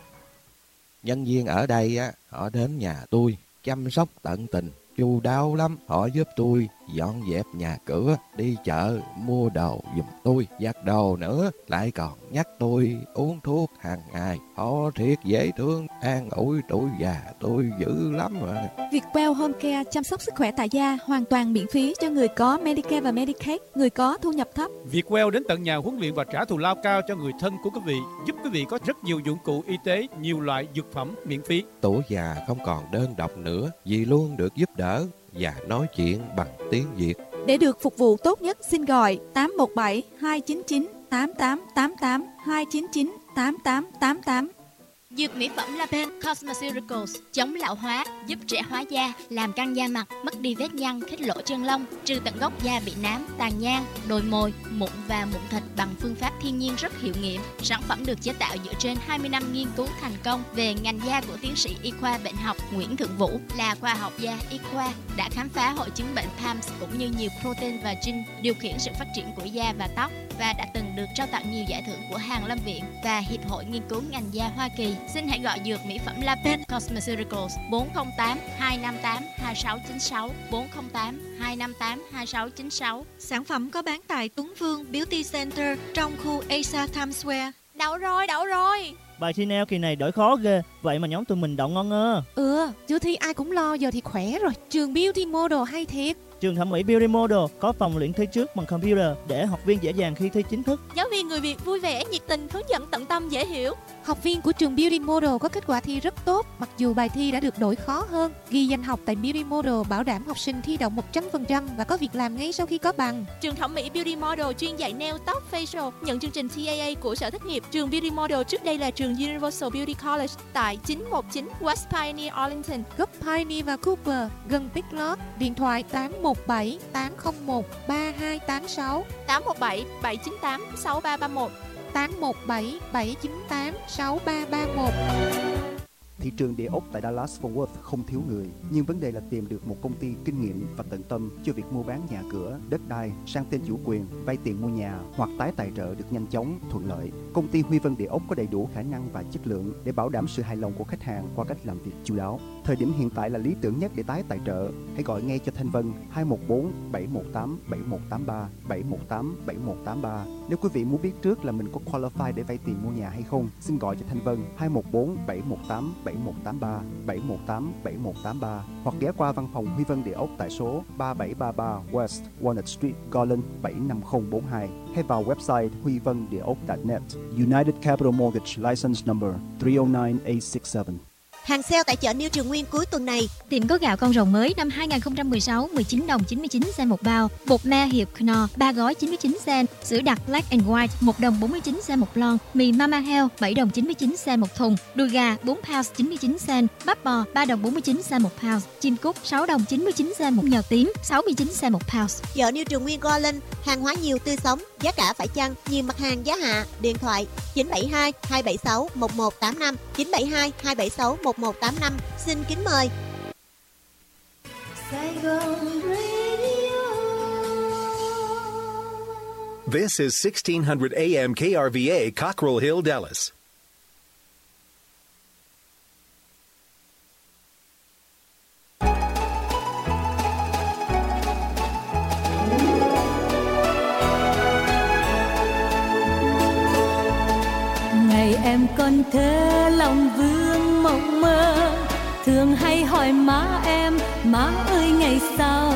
Nhân viên ở đây á, họ đến nhà tôi chăm sóc tận tình, chu đáo lắm. Họ giúp tôi dọn dẹp nhà cửa, đi chợ mua đồ giùm tôi, giặt đồ nữa, lại còn nhắc tôi uống thuốc hàng ngày. Họ thiệt dễ thương, an ủi tuổi già tôi dữ lắm mà. Vietwell Home Care chăm sóc sức khỏe tại gia hoàn toàn miễn phí cho người có Medicare và Medicaid, người có thu nhập thấp. Vietwell đến tận nhà huấn luyện và trả thù lao cao cho người thân của quý vị, giúp quý vị có rất nhiều dụng cụ y tế, nhiều loại dược phẩm miễn phí. Tuổi già không còn đơn độc nữa, vì luôn được giúp đỡ và nói chuyện bằng tiếng Việt. Để được phục vụ tốt nhất, xin gọi tám một bảy hai chín chín tám tám tám tám, hai chín chín tám tám tám tám. Dược mỹ phẩm La Pen Cosmeceuticals chống lão hóa, giúp trẻ hóa da, làm căng da mặt, mất đi vết nhăn, khít lỗ chân lông, trừ tận gốc da bị nám, tàn nhang, đồi mồi, mụn và mụn thịt bằng phương pháp thiên nhiên rất hiệu nghiệm. Sản phẩm được chế tạo dựa trên hai mươi năm nghiên cứu thành công về ngành da của tiến sĩ y khoa bệnh học Nguyễn Thượng Vũ, là khoa học da y khoa, đã khám phá hội chứng bệnh P A M S cũng như nhiều protein và gene điều khiển sự phát triển của da và tóc, và đã từng được trao tặng nhiều giải thưởng của Hàn Lâm Viện và Hiệp hội Nghiên cứu ngành da Hoa Kỳ. Xin hãy gọi dược mỹ phẩm La Pen Cosmeceuticals bốn không tám hai năm tám hai sáu chín sáu, bốn không tám hai năm tám hai sáu chín sáu. Sản phẩm có bán tại Tuấn Vương Beauty Center trong khu Asia Times Square. Đậu rồi, đậu rồi. Bài thi neo kỳ này đổi khó ghê, vậy mà nhóm tụi mình đậu ngon ngơ. Ừ, chưa thi ai cũng lo, giờ thì khỏe rồi. Trường Beauty Model hay thiệt. Trường thẩm mỹ Beauty Model có phòng luyện thi trước bằng computer để học viên dễ dàng khi thi chính thức. Giáo viên người Việt vui vẻ, nhiệt tình, hướng dẫn tận tâm, dễ hiểu. Học viên của trường Beauty Model có kết quả thi rất tốt, mặc dù bài thi đã được đổi khó hơn. Ghi danh học tại Beauty Model bảo đảm học sinh thi đậu một trăm phần trăm và có việc làm ngay sau khi có bằng. Trường thẩm mỹ Beauty Model chuyên dạy nail, tóc, facial, nhận chương trình tê a a của Sở Thất nghiệp. Trường Beauty Model trước đây là trường Universal Beauty College tại chín một chín West Pioneer, Arlington, góc Pioneer và Cooper, gần Big Lots. Điện thoại tám một bảy tám không một ba hai tám sáu, tám một bảy bảy chín tám sáu ba ba một, tám một bảy bảy chín tám sáu ba ba một. Thị trường địa ốc tại Dallas Fort Worth không thiếu người, nhưng vấn đề là tìm được một công ty kinh nghiệm và tận tâm cho việc mua bán nhà cửa, đất đai, sang tên chủ quyền, vay tiền mua nhà hoặc tái tài trợ được nhanh chóng, thuận lợi. Công ty Huy Vân Địa ốc có đầy đủ khả năng và chất lượng để bảo đảm sự hài lòng của khách hàng qua cách làm việc chu đáo. Thời điểm hiện tại là lý tưởng nhất để tái tài trợ. Hãy gọi ngay cho Thanh Vân hai một bốn bảy một tám bảy một tám ba, bảy một tám bảy một tám ba. Nếu quý vị muốn biết trước là mình có qualify để vay tiền mua nhà hay không, xin gọi cho Thanh Vân hai một bốn bảy một tám bảy một tám ba, bảy một tám bảy một tám ba, hoặc ghé qua văn phòng Huy Vân Địa ốc tại số ba bảy ba ba West Walnut Street, Garland bảy năm không bốn hai, hay vào website huy vân địa ốc chấm net. United Capital Mortgage License Number three oh nine eight six seven. Hàng sale tại chợ New Trường Nguyên cuối tuần này. Tiệm có gạo con rồng mới năm hai không một sáu mười chín đồng chín mươi chín cent một bao. Bột me Hiệp Knorr ba gói chín mươi chín cent. Sữa đặc Black and White một đồng bốn mươi chín cent một lon. Mì Mama Health bảy đồng chín mươi chín cent một thùng. Đùi gà bốn pound chín mươi chín cent. Bắp bò ba đồng bốn mươi chín cent một pound. Chim cút sáu đồng chín mươi chín cent một nhờ tím, sáu mươi chín cent một pound. Chợ New Trường Nguyên Garland, hàng hóa nhiều tươi sống, giá cả phải chăng, nhiều mặt hàng giá hạ. Điện thoại chín bảy hai hai bảy sáu một một tám năm, chín bảy hai hai bảy sáu một một tám năm. Xin kính mời. This is sixteen hundred A M K R V A, Cockrell Hill, Dallas. Ngày em còn thơ lòng vương mộng mơ, thường hay hỏi má em, má ơi ngày sau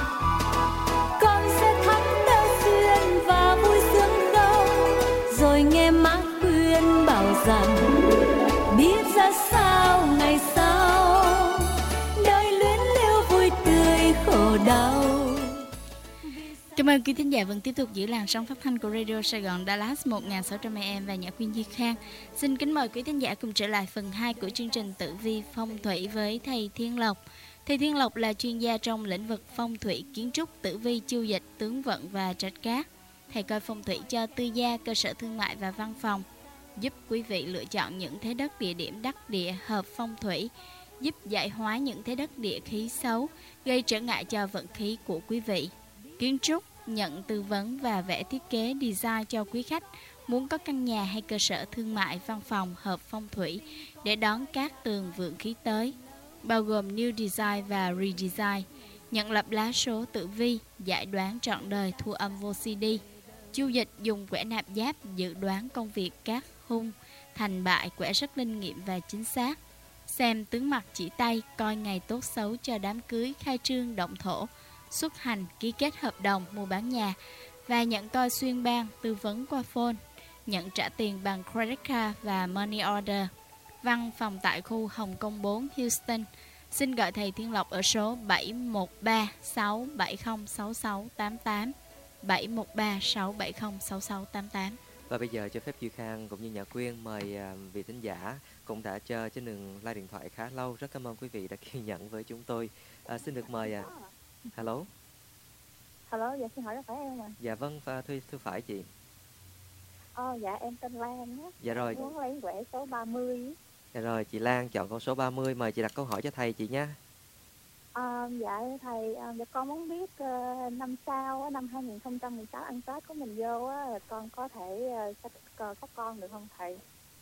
con sẽ thắm tơ duyên và vui sướng không? Rồi nghe má khuyên bảo rằng biết ra sao ngày sau, đời luyến lưu vui tươi khổ đau. Cảm ơn quý thính giả vẫn tiếp tục giữ làn sóng phát thanh của Radio Sài Gòn Dallas một nghìn sáu trăm A M và Nhã Quyên Di Khang. Xin kính mời quý thính giả cùng trở lại phần hai của chương trình Tử Vi Phong Thủy với thầy Thiên Lộc. Thầy Thiên Lộc là chuyên gia trong lĩnh vực phong thủy, kiến trúc, tử vi, chiêu dịch, tướng vận và trạch cát. Thầy coi phong thủy cho tư gia, cơ sở thương mại và văn phòng, giúp quý vị lựa chọn những thế đất địa điểm đắc địa hợp phong thủy, giúp giải hóa những thế đất địa khí xấu, gây trở ngại cho vận khí của quý vị. Kiến trúc nhận tư vấn và vẽ thiết kế design cho quý khách muốn có căn nhà hay cơ sở thương mại văn phòng hợp phong thủy để đón các tường vượng khí tới, bao gồm new design và redesign, nhận lập lá số tử vi, giải đoán trọn đời thu âm vô xê đê, chiêu dịch dùng quẻ nạp giáp dự đoán công việc các hung thành bại, quẻ rất linh nghiệm và chính xác, xem tướng mặt chỉ tay coi ngày tốt xấu cho đám cưới, khai trương động thổ, xuất hành, ký kết hợp đồng mua bán nhà và nhận coi xuyên bang, tư vấn qua phone, nhận trả tiền bằng credit card và money order. Văn phòng tại khu Hồng Kông bốn, Houston. Xin gọi thầy Thiên Lộc ở số bảy một ba sáu bảy không sáu sáu tám tám, bảy một ba sáu bảy không sáu sáu tám tám. Và bây giờ cho phép Duy Khang cũng như Nhã Quyên mời vị thính giả cũng đã chờ trên đường line điện thoại khá lâu. Rất cảm ơn quý vị đã kiên nhẫn với chúng tôi. À, xin được mời à. Hello. Hello, dạ xin hỏi có phải em à? Dạ vâng, và thưa, thưa phải chị. Ờ, dạ em tên Lan á. Dạ rồi. Muốn lấy quẻ số ba mươi. Dạ rồi, chị Lan chọn con số ba mươi, mời chị đặt câu hỏi cho thầy chị nha. À, dạ thầy, à, dạ con muốn biết uh, năm sau, năm hai không một sáu ăn Tết của mình vô á, con có thể uh, có con được không thầy?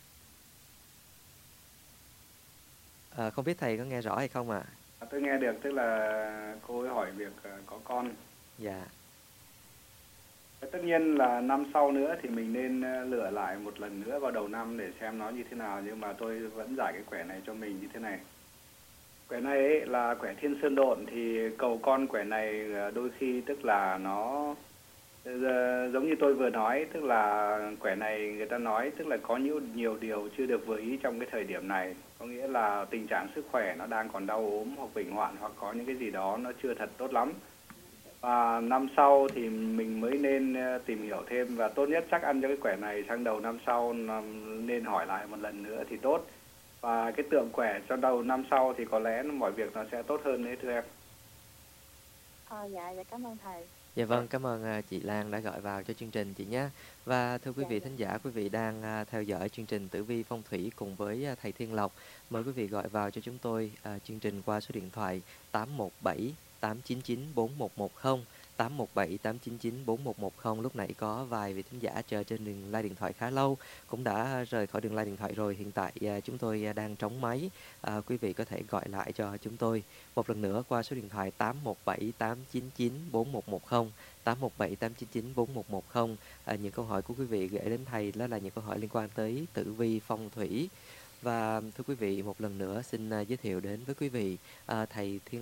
À, không biết thầy có nghe rõ hay không ạ? À? Tôi nghe được, tức là cô ấy hỏi việc uh, có con. Dạ. Tất nhiên là năm sau nữa thì mình nên lựa lại một lần nữa vào đầu năm để xem nó như thế nào, nhưng mà tôi vẫn giải cái quẻ này cho mình như thế này. Quẻ này ấy là quẻ Thiên Sơn Độn, thì cầu con quẻ này đôi khi tức là nó giống như tôi vừa nói, tức là quẻ này người ta nói tức là có nhiều nhiều điều chưa được vừa ý trong cái thời điểm này, có nghĩa là tình trạng sức khỏe nó đang còn đau ốm hoặc bệnh hoạn, hoặc có những cái gì đó nó chưa thật tốt lắm. Và năm sau thì mình mới nên tìm hiểu thêm, và tốt nhất chắc ăn cho cái quẻ này sang đầu năm sau nên hỏi lại một lần nữa thì tốt. Và cái tượng quẻ cho đầu năm sau thì có lẽ mọi việc nó sẽ tốt hơn đấy thưa em. Ờ, dạ, dạ cảm ơn thầy. Dạ vâng, cảm ơn chị Lan đã gọi vào cho chương trình chị nhé. Và thưa quý vị thính giả, quý vị đang theo dõi chương trình Tử Vi Phong Thủy cùng với thầy Thiên Lộc. Mời quý vị gọi vào cho chúng tôi uh, chương trình qua số điện thoại tám một bảy tám chín chín bốn một một không, tám một bảy tám chín chín bốn một một không. Lúc nãy có vài vị thính giả chờ trên đường line điện thoại khá lâu, cũng đã rời khỏi đường line điện thoại rồi. Hiện tại uh, chúng tôi đang trống máy. Uh, quý vị có thể gọi lại cho chúng tôi một lần nữa qua số điện thoại tám một bảy tám chín chín bốn một một không, tám một bảy tám chín chín bốn một một không. Uh, những câu hỏi của quý vị gửi đến thầy đó là những câu hỏi liên quan tới tử vi phong thủy. Và thưa quý vị, một lần nữa xin uh, giới thiệu đến với quý vị uh, thầy Thiên Lộc,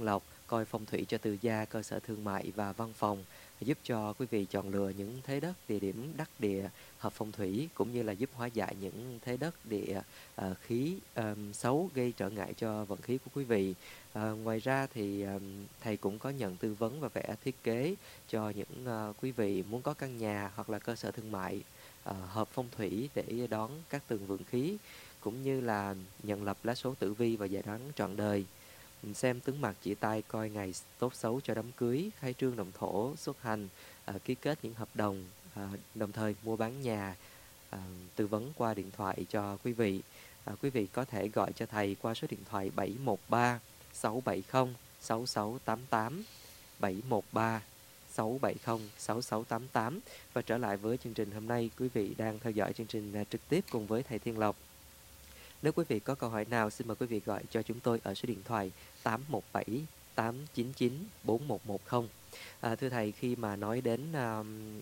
coi phong thủy cho từ gia, cơ sở thương mại và văn phòng, giúp cho quý vị chọn lựa những thế đất, địa điểm đắc địa hợp phong thủy, cũng như là giúp hóa giải những thế đất, địa uh, khí um, xấu gây trở ngại cho vận khí của quý vị. Uh, ngoài ra thì um, thầy cũng có nhận tư vấn và vẽ thiết kế cho những uh, quý vị muốn có căn nhà hoặc là cơ sở thương mại uh, hợp phong thủy để đón các tường vượng khí, cũng như là nhận lập lá số tử vi và giải đoán trọn đời, xem tướng mặt chỉ tay, coi ngày tốt xấu cho đám cưới, khai trương động thổ, xuất hành, à, ký kết những hợp đồng, à, đồng thời mua bán nhà, à, tư vấn qua điện thoại cho quý vị. À, quý vị có thể gọi cho thầy qua số điện thoại bảy một ba sáu bảy không sáu sáu tám tám, bảy một ba sáu bảy không sáu sáu tám tám. Và trở lại với chương trình hôm nay, quý vị đang theo dõi chương trình trực tiếp cùng với thầy Thiên Lộc. Nếu quý vị có câu hỏi nào, xin mời quý vị gọi cho chúng tôi ở số điện thoại tám một bảy tám chín chín bốn một một không. À, thưa thầy, khi mà nói đến uh,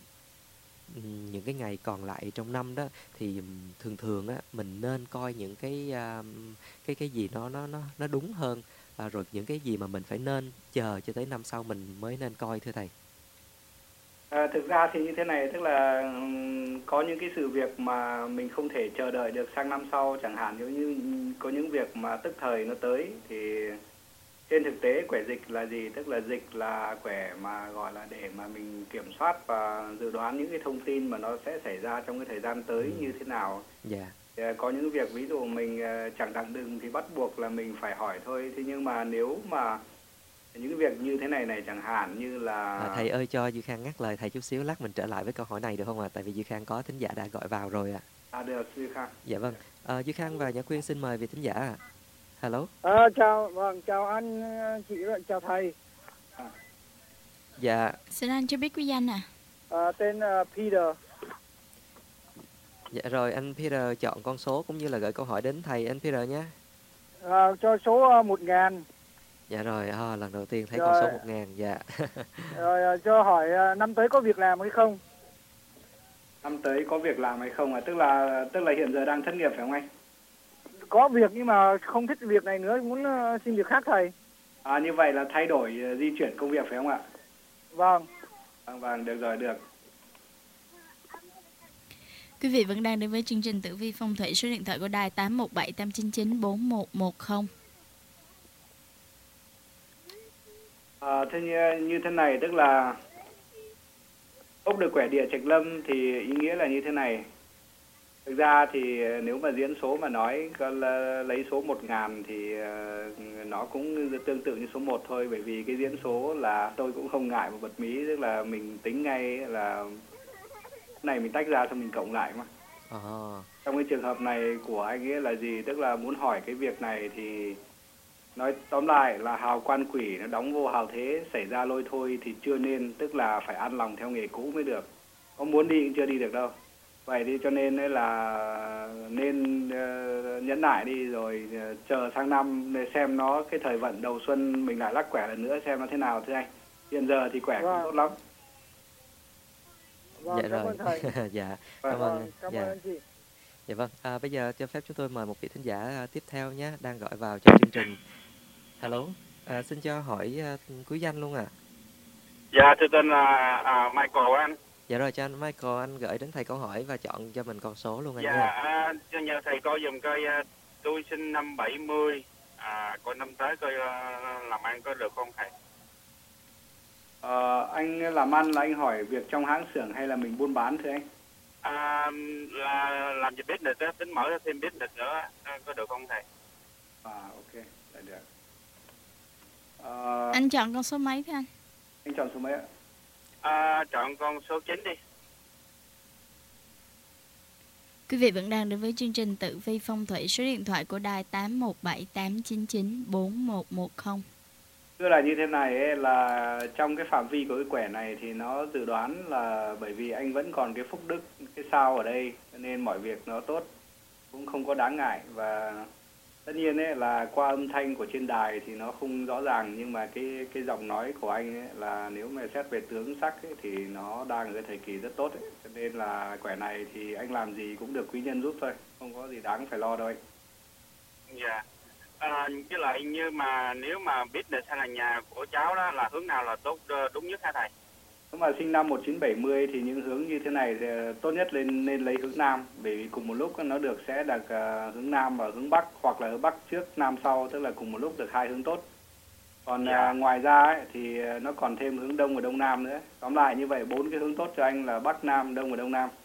những cái ngày còn lại trong năm đó, thì thường thường á, mình nên coi những cái uh, cái cái gì nó nó nó nó đúng hơn, à, rồi những cái gì mà mình phải nên chờ cho tới năm sau mình mới nên coi, thưa thầy. À, thực ra thì như thế này, tức là um, có những cái sự việc mà mình không thể chờ đợi được sang năm sau, chẳng hạn nếu như có những việc mà tức thời nó tới, thì trên thực tế quẻ dịch là gì? Tức là dịch là quẻ mà gọi là để mà mình kiểm soát và dự đoán những cái thông tin mà nó sẽ xảy ra trong cái thời gian tới như thế nào. Dạ. Yeah. Có những việc ví dụ mình chẳng đặng đừng thì bắt buộc là mình phải hỏi thôi. Thế nhưng mà nếu mà những việc như thế này này, chẳng hạn như là... À, thầy ơi, cho Duy Khang ngắt lời thầy chút xíu, lát mình trở lại với câu hỏi này được không ạ? À? Tại vì Duy Khang có thính giả đã gọi vào rồi ạ. À. à được, Duy Khang. Dạ vâng. À, Duy Khang và Nhã Quyên xin mời vị thính giả ạ. Hello. À, chào, vâng, chào anh, chị, chào thầy. À. Dạ. Xin anh cho biết quý danh à? À, tên uh, Peter. Dạ rồi, anh Peter chọn con số cũng như là gửi câu hỏi đến thầy, anh Peter nhé. À, cho số uh, một ngàn. Dạ rồi, à, lần đầu tiên thấy rồi. Con số một ngàn, dạ. Rồi, cho hỏi uh, năm tới có việc làm hay không? Năm tới có việc làm hay không à? Tức là tức là hiện giờ đang thất nghiệp phải không anh? Có việc nhưng mà không thích việc này nữa, muốn uh, xin việc khác thầy. À, như vậy là thay đổi uh, di chuyển công việc phải không ạ? Vâng. Vâng, vâng, được rồi, được. Quý vị vẫn đang đến với chương trình Tử vi Phong Thủy, số điện thoại của đài tám một bảy tám chín chín bốn một một không. À, thế như, như thế này, tức là ốc được quẻ địa trạch lâm thì ý nghĩa là như thế này. Thực ra thì nếu mà diễn số mà nói lấy số một ngàn thì nó cũng tương tự như số một thôi. Bởi vì cái diễn số là tôi cũng không ngại một bật mí, tức là mình tính ngay là này mình tách ra xong mình cộng lại mà. À. Trong cái trường hợp này của anh ấy là gì? Tức là muốn hỏi cái việc này thì nói tóm lại là hào quan quỷ nó đóng vô hào thế, xảy ra lôi thôi thì chưa nên, tức là phải an lòng theo nghề cũ mới được. Có muốn đi cũng chưa đi được đâu. Vậy thì cho nên là nên uh, nhẫn nại đi, rồi uh, chờ sang năm để xem nó cái thời vận đầu xuân mình lại lắc quẻ lần nữa xem nó thế nào thưa anh. Hiện giờ thì quẻ vâng. cũng tốt lắm. Vâng, dạ cảm rồi. ơn thầy. Dạ, vâng, cảm ơn. Cảm dạ. ơn anh chị. Dạ vâng, à, bây giờ cho phép chúng tôi mời một vị thính giả uh, tiếp theo nhé, đang gọi vào trong chương trình. Hello, à, xin cho hỏi uh, quý danh luôn à. Dạ, tôi tên là uh, Michael anh. Dạ rồi, cho anh Michael, anh gửi đến thầy câu hỏi và chọn cho mình con số luôn anh dạ, nha. Dạ, cho nhờ thầy coi dùm coi uh, tôi sinh năm bảy mươi, à, coi năm tới coi uh, làm ăn có được không thầy? Ờ, anh làm ăn là anh hỏi việc trong hãng xưởng hay là mình buôn bán thưa anh? À, là làm gì business đó, tính mở thêm business nữa, có được không thầy? À, ok,ได้được. À, anh chọn con số mấy thế anh? Anh chọn số mấy ạ? À, chọn con số chín đi. Quý vị vẫn đang đến với chương trình Tử vi Phong Thủy, số điện thoại của đài tám một bảy tám chín chín bốn một một không. Tức là như thế này ấy, là trong cái phạm vi của cái quẻ này thì nó dự đoán là bởi vì anh vẫn còn cái phúc đức, cái sao ở đây, nên mọi việc nó tốt, cũng không có đáng ngại. Và tất nhiên ấy là qua âm thanh của trên đài thì nó không rõ ràng, nhưng mà cái cái giọng nói của anh ấy là nếu mà xét về tướng sắc ấy, thì nó đang ở cái thời kỳ rất tốt ấy. Cho nên là quẻ này thì anh làm gì cũng được quý nhân giúp thôi, không có gì đáng phải lo đâu anh. Dạ. À, với lại như mà nếu mà business hay là nhà của cháu đó là hướng nào là tốt đúng nhất hả thầy? Nếu mà sinh năm một chín bảy mươi thì những hướng như thế này thì tốt nhất lên nên lấy hướng Nam, bởi vì cùng một lúc nó được sẽ được uh, hướng Nam và hướng Bắc, hoặc là hướng Bắc trước Nam sau, tức là cùng một lúc được hai hướng tốt. Còn Dạ. uh, ngoài ra ấy, thì nó còn thêm hướng Đông và Đông Nam nữa. Tóm lại như vậy bốn cái hướng tốt cho anh là Bắc Nam, Đông và Đông Nam.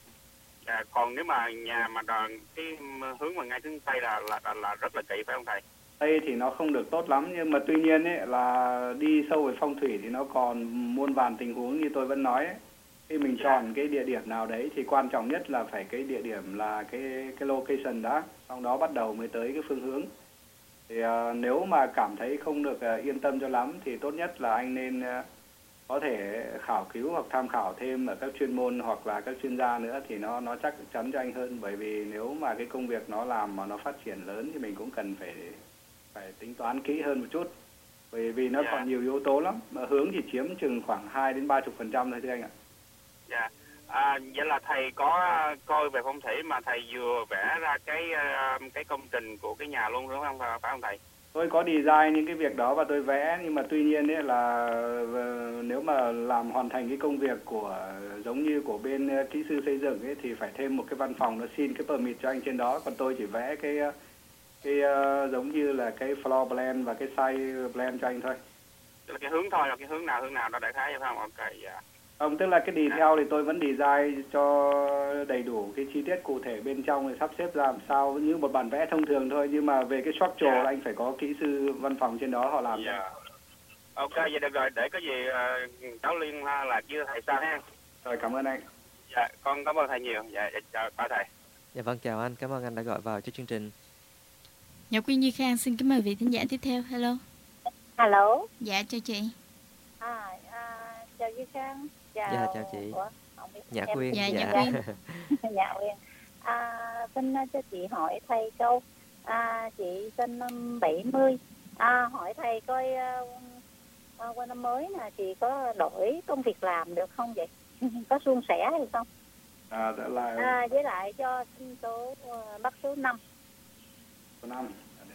À, còn nếu mà nhà mà đoàn cái hướng mà ngay hướng Tây là là, là là rất là kỹ phải không thầy? Tây thì nó không được tốt lắm, nhưng mà tuy nhiên ấy là đi sâu về phong thủy thì nó còn muôn vàn tình huống như tôi vẫn nói ấy. Khi mình chọn cái địa điểm nào đấy thì quan trọng nhất là phải cái địa điểm là cái cái location đã, sau đó bắt đầu mới tới cái phương hướng. Thì uh, nếu mà cảm thấy không được uh, yên tâm cho lắm thì tốt nhất là anh nên uh, có thể khảo cứu hoặc tham khảo thêm ở các chuyên môn hoặc là các chuyên gia nữa thì nó nó chắc chắn cho anh hơn, bởi vì nếu mà cái công việc nó làm mà nó phát triển lớn thì mình cũng cần phải phải tính toán kỹ hơn một chút, bởi vì nó Dạ. còn nhiều yếu tố lắm, mà hướng thì chiếm chừng khoảng hai đến ba chục phần trăm thôi thưa anh ạ. Dạ. À, vậy là thầy có coi về phong thủy mà thầy vừa vẽ ra cái cái công trình của cái nhà luôn đúng không, phải không thầy? Tôi có design những cái việc đó và tôi vẽ, nhưng mà tuy nhiên ấy là nếu mà làm hoàn thành cái công việc của giống như của bên kỹ sư xây dựng ấy thì phải thêm một cái văn phòng nó xin cái permit cho anh trên đó, còn tôi chỉ vẽ cái cái uh, giống như là cái floor plan và cái site plan cho anh thôi. Tức là cái hướng thôi, là cái hướng nào hướng nào nó đại khái phải không? Ok. Dạ. Không, tức là cái detail thì tôi vẫn design cho đầy đủ cái chi tiết cụ thể bên trong thì sắp xếp ra làm sao như một bản vẽ thông thường thôi, nhưng mà về cái structure Yeah. là anh phải có kỹ sư văn phòng trên đó họ làm. Dạ. Ok, vậy được rồi, để có gì uh, cháu liên lạc với thầy sau ha. Rồi, cảm ơn anh. Dạ, con cảm ơn thầy nhiều. Dạ, chào chào thầy. Dạ vâng, chào anh, cảm ơn anh đã gọi vào cho chương trình. Nhật Quyên Như Khang xin kính mời vị thính giả tiếp theo. Hello. Hello. Dạ, chào chị. À, à chào Duy Khang. Chào. Dạ, chào chị. Ủa, không biết Nhã em- Quyên. Dạ, dạ. Nhã Quyên. Dạ Quyên. À, xin cho chị hỏi thầy câu. À, chị sinh năm bảy mươi. À, hỏi thầy coi uh, uh, qua năm mới là chị có đổi công việc làm được không vậy? Có suôn sẻ hay không? À, đó là À, với lại cho sinh số uh, bắt số năm. số năm.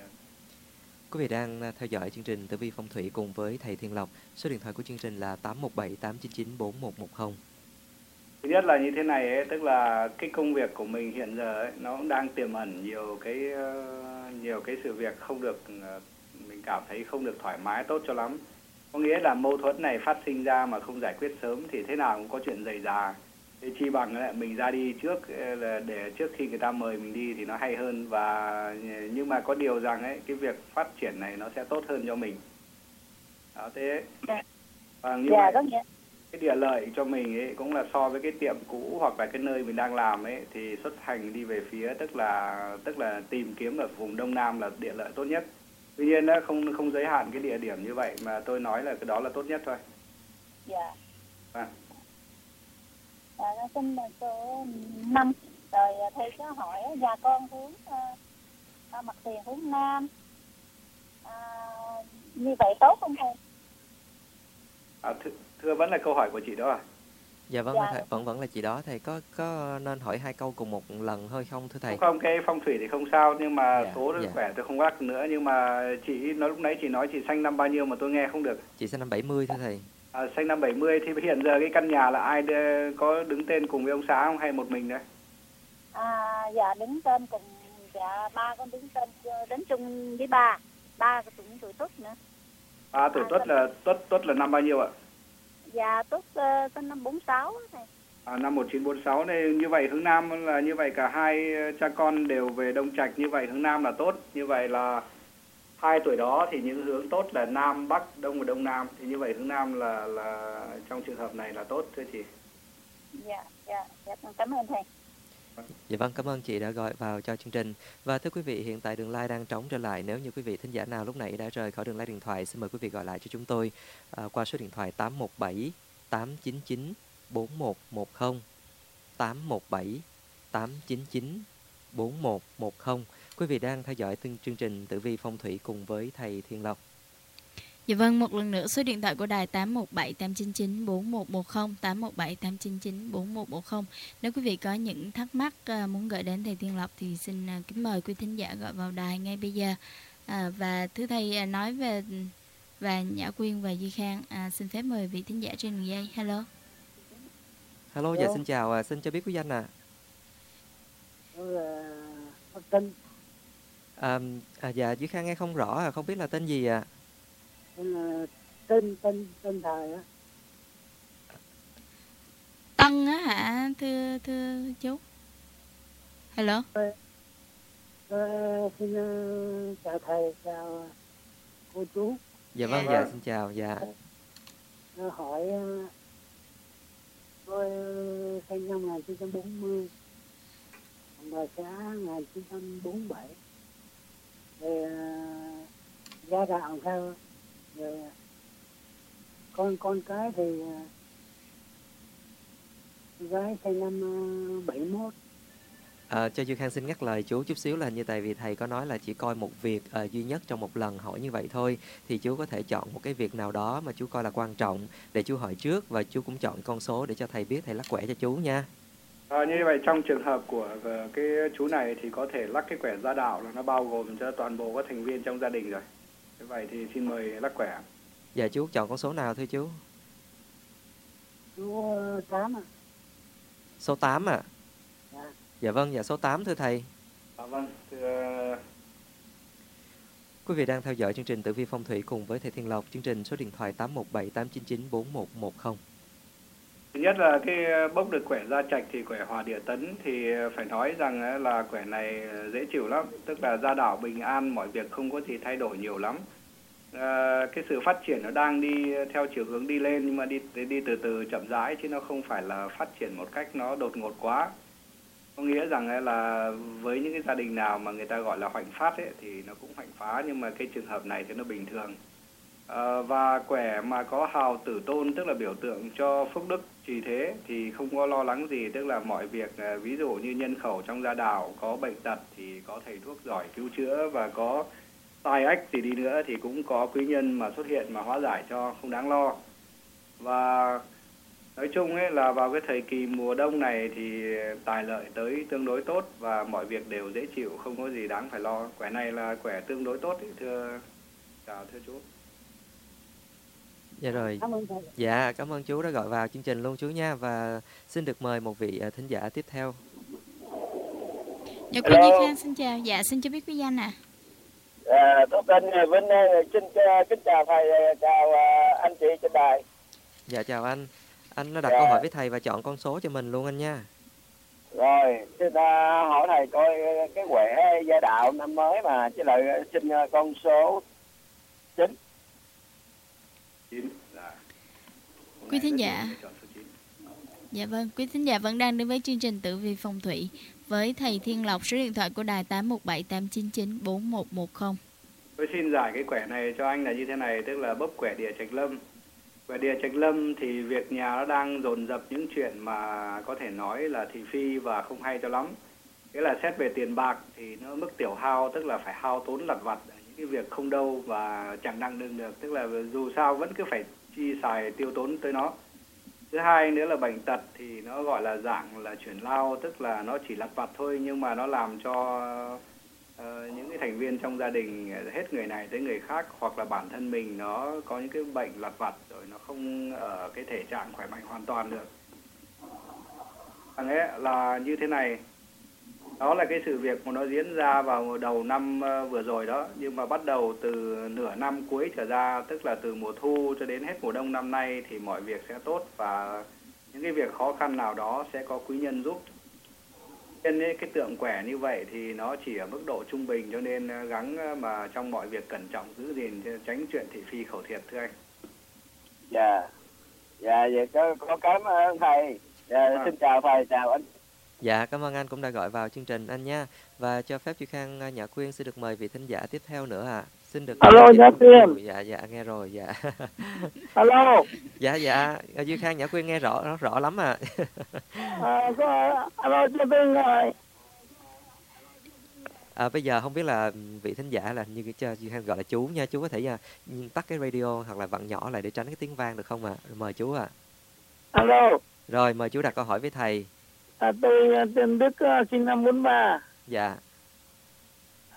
Quý vị đang theo dõi chương trình Tử vi Phong Thủy cùng với thầy Thiên Lộc. Số điện thoại của chương trình là tám một bảy tám chín chín bốn một một không. Thứ nhất là như thế này ấy, tức là cái công việc của mình hiện giờ ấy, nó cũng đang tiềm ẩn nhiều cái uh, nhiều cái sự việc không được uh, mình cảm thấy không được thoải mái tốt cho lắm. Có nghĩa là mâu thuẫn này phát sinh ra mà không giải quyết sớm thì thế nào cũng có chuyện rầy rà. Thế chi bằng lại mình ra đi trước là để trước khi người ta mời mình đi thì nó hay hơn, và nhưng mà có điều rằng ấy cái việc phát triển này nó sẽ tốt hơn cho mình. Đó, thế và như Dạ, vậy có nghĩa. cái địa lợi cho mình ấy cũng là so với cái tiệm cũ hoặc là cái nơi mình đang làm ấy thì xuất hành đi về phía tức là tức là tìm kiếm ở vùng Đông Nam là địa lợi tốt nhất. Tuy nhiên nó không không giới hạn cái địa điểm như vậy, mà tôi nói là cái đó là tốt nhất thôi. Dạ. À. À, nó sinh là số năm. Rồi thầy có hỏi nhà con hướng uh, mặt tiền hướng Nam. À, như vậy tốt không thầy? À, th- thưa vẫn là câu hỏi của chị đó à? Dạ vâng, Dạ. thầy, vẫn vẫn là chị đó. Thầy có có nên hỏi hai câu cùng một lần thôi không thưa thầy? Không, cái phong thủy thì không sao, nhưng mà Dạ, số dạ. khỏe tôi không gác nữa, nhưng mà chị nói lúc nãy chị nói chị sinh năm bao nhiêu mà tôi nghe không được. Chị sinh năm bảy mươi thưa thầy. À, sinh năm bảy mươi thì hiện giờ cái căn nhà là ai đe- có đứng tên cùng với ông xã không hay một mình đấy? À, dạ đứng tên cùng, dạ ba con đứng tên đến chung với ba. Ba cũng tuổi Tuất nữa. À, tuổi À, Tuất là Tuất Tuất là năm bao nhiêu ạ? Dạ Tuất uh, sinh năm bốn sáu thầy. À, năm một chín bốn sáu này, như vậy hướng Nam là như vậy cả hai cha con đều về Đông Trạch, như vậy hướng Nam là tốt. Như vậy là hai tuổi đó thì những hướng tốt là Nam, Bắc, Đông và Đông Nam. Thì như vậy hướng Nam là là trong trường hợp này là tốt thưa chị. Dạ, dạ, dạ cảm ơn thầy. Dạ vâng, cảm ơn chị đã gọi vào cho chương trình. Và thưa quý vị, hiện tại đường line đang trống trở lại. Nếu như quý vị thính giả nào lúc nãy đã rời khỏi đường line điện thoại, xin mời quý vị gọi lại cho chúng tôi à, qua số điện thoại tám một bảy tám chín chín bốn một một không, tám một bảy tám chín chín bốn một một không. Quý vị đang theo dõi từng chương trình Tử vi Phong Thủy cùng với thầy Thiên Lộc. Dạ vâng, một lần nữa số điện thoại của đài tám một bảy tám chín chín bốn một một không, tám một bảy tám chín chín bốn một một không. Nếu quý vị có những thắc mắc uh, muốn gửi đến thầy Thiên Lộc thì xin uh, kính mời quý thính giả gọi vào đài ngay bây giờ. À, và thưa thầy à, nói về và Nhã Quyên và Duy Khang, à, xin phép mời vị thính giả trên đường dây. Hello. Hello, dạ xin chào, à, xin cho biết quý danh ạ. À. Tôi là Bắc Tinh. À, à, dạ Duy Khang nghe không rõ, à, không biết là tên gì ạ? À? Tên là tên tên tên thầy á. Tân á hả thưa thưa chú? Hello. Tôi, tôi xin uh, chào thầy, chào cô chú. Dạ vâng, dạ xin chào, dạ. Tôi hỏi uh, tôi sinh năm một nghìn chín trăm bốn mươi, bà xã một nghìn chín trăm bốn mươi bảy. Về uh, gia đạo sao? Rồi con con cái thì uh, gái sinh năm uh, bảy mươi mốt. À, cho Duy Khang xin ngắt lời chú chút xíu là như tại vì thầy có nói là chỉ coi một việc uh, duy nhất trong một lần hỏi như vậy thôi, thì chú có thể chọn một cái việc nào đó mà chú coi là quan trọng để chú hỏi trước, và chú cũng chọn con số để cho thầy biết, thầy lắc quẻ cho chú nha. À, như vậy trong trường hợp của cái chú này thì có thể lắc cái quẻ gia đạo là nó bao gồm cho toàn bộ các thành viên trong gia đình rồi. Như vậy thì xin mời lắc quẻ. Dạ chú chọn con số nào thưa chú? Số tám ạ. Số tám ạ. À? Dạ. Dạ vâng, dạ số tám thưa thầy. À, vâng, thưa... Quý vị đang theo dõi chương trình Tử Vi Phong Thủy cùng với thầy Thiên Lộc, chương trình số điện thoại tám một bảy tám chín chín bốn một một không. Thứ nhất là cái bốc được quẻ gia trạch thì quẻ hòa địa tấn thì phải nói rằng là quẻ này dễ chịu lắm, tức là gia đạo bình an, mọi việc không có gì thay đổi nhiều lắm. À, cái sự phát triển nó đang đi theo chiều hướng đi lên, nhưng mà đi đi từ từ chậm rãi, chứ nó không phải là phát triển một cách nó đột ngột quá. Có nghĩa rằng là với những cái gia đình nào mà người ta gọi là hoành phát ấy, thì nó cũng hoành phá, nhưng mà cái trường hợp này thì nó bình thường. À, và quẻ mà có hào tử tôn, tức là biểu tượng cho phúc đức trì thế, thì không có lo lắng gì, tức là mọi việc ví dụ như nhân khẩu trong gia đạo có bệnh tật thì có thầy thuốc giỏi cứu chữa, và có tai ách gì đi nữa thì cũng có quý nhân mà xuất hiện mà hóa giải cho, không đáng lo. Và nói chung ấy là vào cái thời kỳ mùa đông này thì tài lợi tới tương đối tốt và mọi việc đều dễ chịu, không có gì đáng phải lo. Quẻ này là quẻ tương đối tốt ấy, thưa chào thưa chú. Dạ rồi. Cảm ơn thầy. Dạ, cảm ơn chú đã gọi vào chương trình luôn chú nha, và xin được mời một vị thính giả tiếp theo. Dạ, cô Duy Khang xin chào. Dạ, xin cho biết quý danh ạ. À, tôi tên Vinh, xin kính chào thầy, chào anh chị trên đài. Dạ chào anh. Anh đã đặt dạ. câu hỏi với thầy và chọn con số cho mình luôn anh nha. Rồi, xin hỏi thầy coi cái quẻ gia đạo năm mới mà chứ lại xin con số chín. chín. Dạ. Quý thính giả. Dạ vâng, quý thính giả vẫn đang đến với chương trình Tử Vi Phong Thủy với thầy Thiên Lộc, số điện thoại của đài tám một bảy tám chín chín bốn một một không. Tôi xin giải cái quẻ này cho anh là như thế này, tức là bốc quẻ địa trạch lâm. Quẻ địa trạch lâm thì việc nhà nó đang dồn dập những chuyện mà có thể nói là thị phi và không hay cho lắm. Nghĩa là xét về tiền bạc thì nó mức tiểu hao, tức là phải hao tốn lặt vặt những cái việc không đâu và chẳng đăng đương được, tức là dù sao vẫn cứ phải chi xài tiêu tốn tới nó. Thứ hai nữa là bệnh tật thì nó gọi là dạng là chuyển lao, tức là nó chỉ lặt vặt thôi, nhưng mà nó làm cho uh, những cái thành viên trong gia đình hết người này tới người khác, hoặc là bản thân mình nó có những cái bệnh lặt vặt rồi nó không ở cái thể trạng khỏe mạnh hoàn toàn được. Bằng ấy là như thế này, đó là cái sự việc mà nó diễn ra vào đầu năm vừa rồi đó, nhưng mà bắt đầu từ nửa năm cuối trở ra, tức là từ mùa thu cho đến hết mùa đông năm nay thì mọi việc sẽ tốt, và những cái việc khó khăn nào đó sẽ có quý nhân giúp. Nên cái tượng quẻ như vậy thì nó chỉ ở mức độ trung bình, cho nên gắng mà trong mọi việc cẩn trọng giữ gìn, tránh chuyện thị phi khẩu thiệt thưa anh. Dạ, dạ vậy có, có cảm ơn thầy. Dạ, à. Xin chào thầy, chào anh. Dạ, cảm ơn anh cũng đã gọi vào chương trình anh nha. Và cho phép Duy Khang Nhã Quyên xin được mời vị thính giả tiếp theo nữa ạ. À. Xin được. Alo Nhã Quyên. Dạ dạ nghe rồi, dạ. Alo. Dạ dạ, Duy Khang Nhã Quyên nghe rõ rõ, rõ lắm à. À có, alo Nhã Quyên rồi. À, bây giờ không biết là vị thính giả là như cho Duy Khang gọi là chú nha, chú có thể uh, tắt cái radio hoặc là vặn nhỏ lại để tránh cái tiếng vang được không ạ? À? Mời chú ạ. À. Alo. Rồi mời chú đặt câu hỏi với thầy. À, tôi tên Đức, sinh năm bốn ba. Dạ.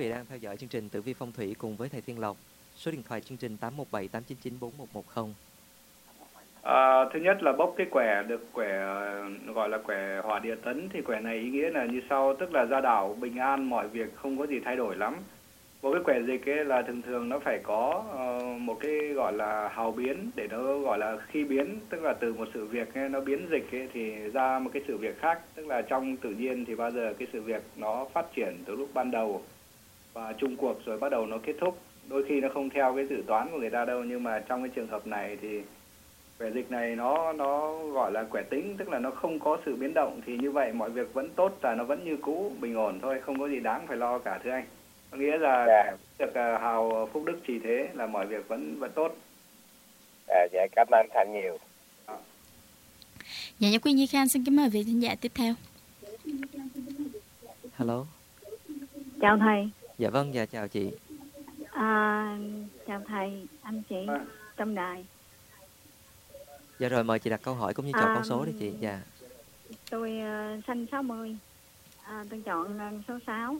vị đang theo dõi chương trình Tử vi phong thủy cùng với thầy Thiên Lộc. Số điện thoại chương trình tám một bảy tám chín chín bốn một một không. À, thứ nhất là bốc cái quẻ được quẻ gọi là quẻ hỏa địa tấn, thì quẻ này ý nghĩa là như sau, tức là gia đạo bình an, mọi việc không có gì thay đổi lắm. Một cái quẻ dịch ấy là thường thường nó phải có uh, một cái gọi là hào biến, để nó gọi là khi biến, tức là từ một sự việc ấy, nó biến dịch ấy, thì ra một cái sự việc khác. Tức là trong tự nhiên thì bao giờ cái sự việc nó phát triển từ lúc ban đầu và chung cuộc rồi bắt đầu nó kết thúc. Đôi khi nó không theo cái dự toán của người ta đâu, nhưng mà trong cái trường hợp này thì quẻ dịch này nó nó gọi là quẻ tĩnh, tức là nó không có sự biến động, thì như vậy mọi việc vẫn tốt và nó vẫn như cũ, bình ổn thôi, không có gì đáng phải lo cả thưa anh. Có nghĩa là Dạ. được uh, hào phúc đức trì thế là mọi việc vẫn vẫn tốt. À, dạ cảm ơn Thành nhiều. Dạ, Nhã Quyên Di Khang xin kính mời vị thính giả tiếp theo. Hello. Chào thầy. Dạ vâng, dạ chào chị. À, chào thầy, anh chị à. trong đài. Dạ rồi, mời chị đặt câu hỏi cũng như chọn À, con số đi chị. Dạ. Tôi uh, sinh sáu mươi, à, tôi chọn uh, số sáu.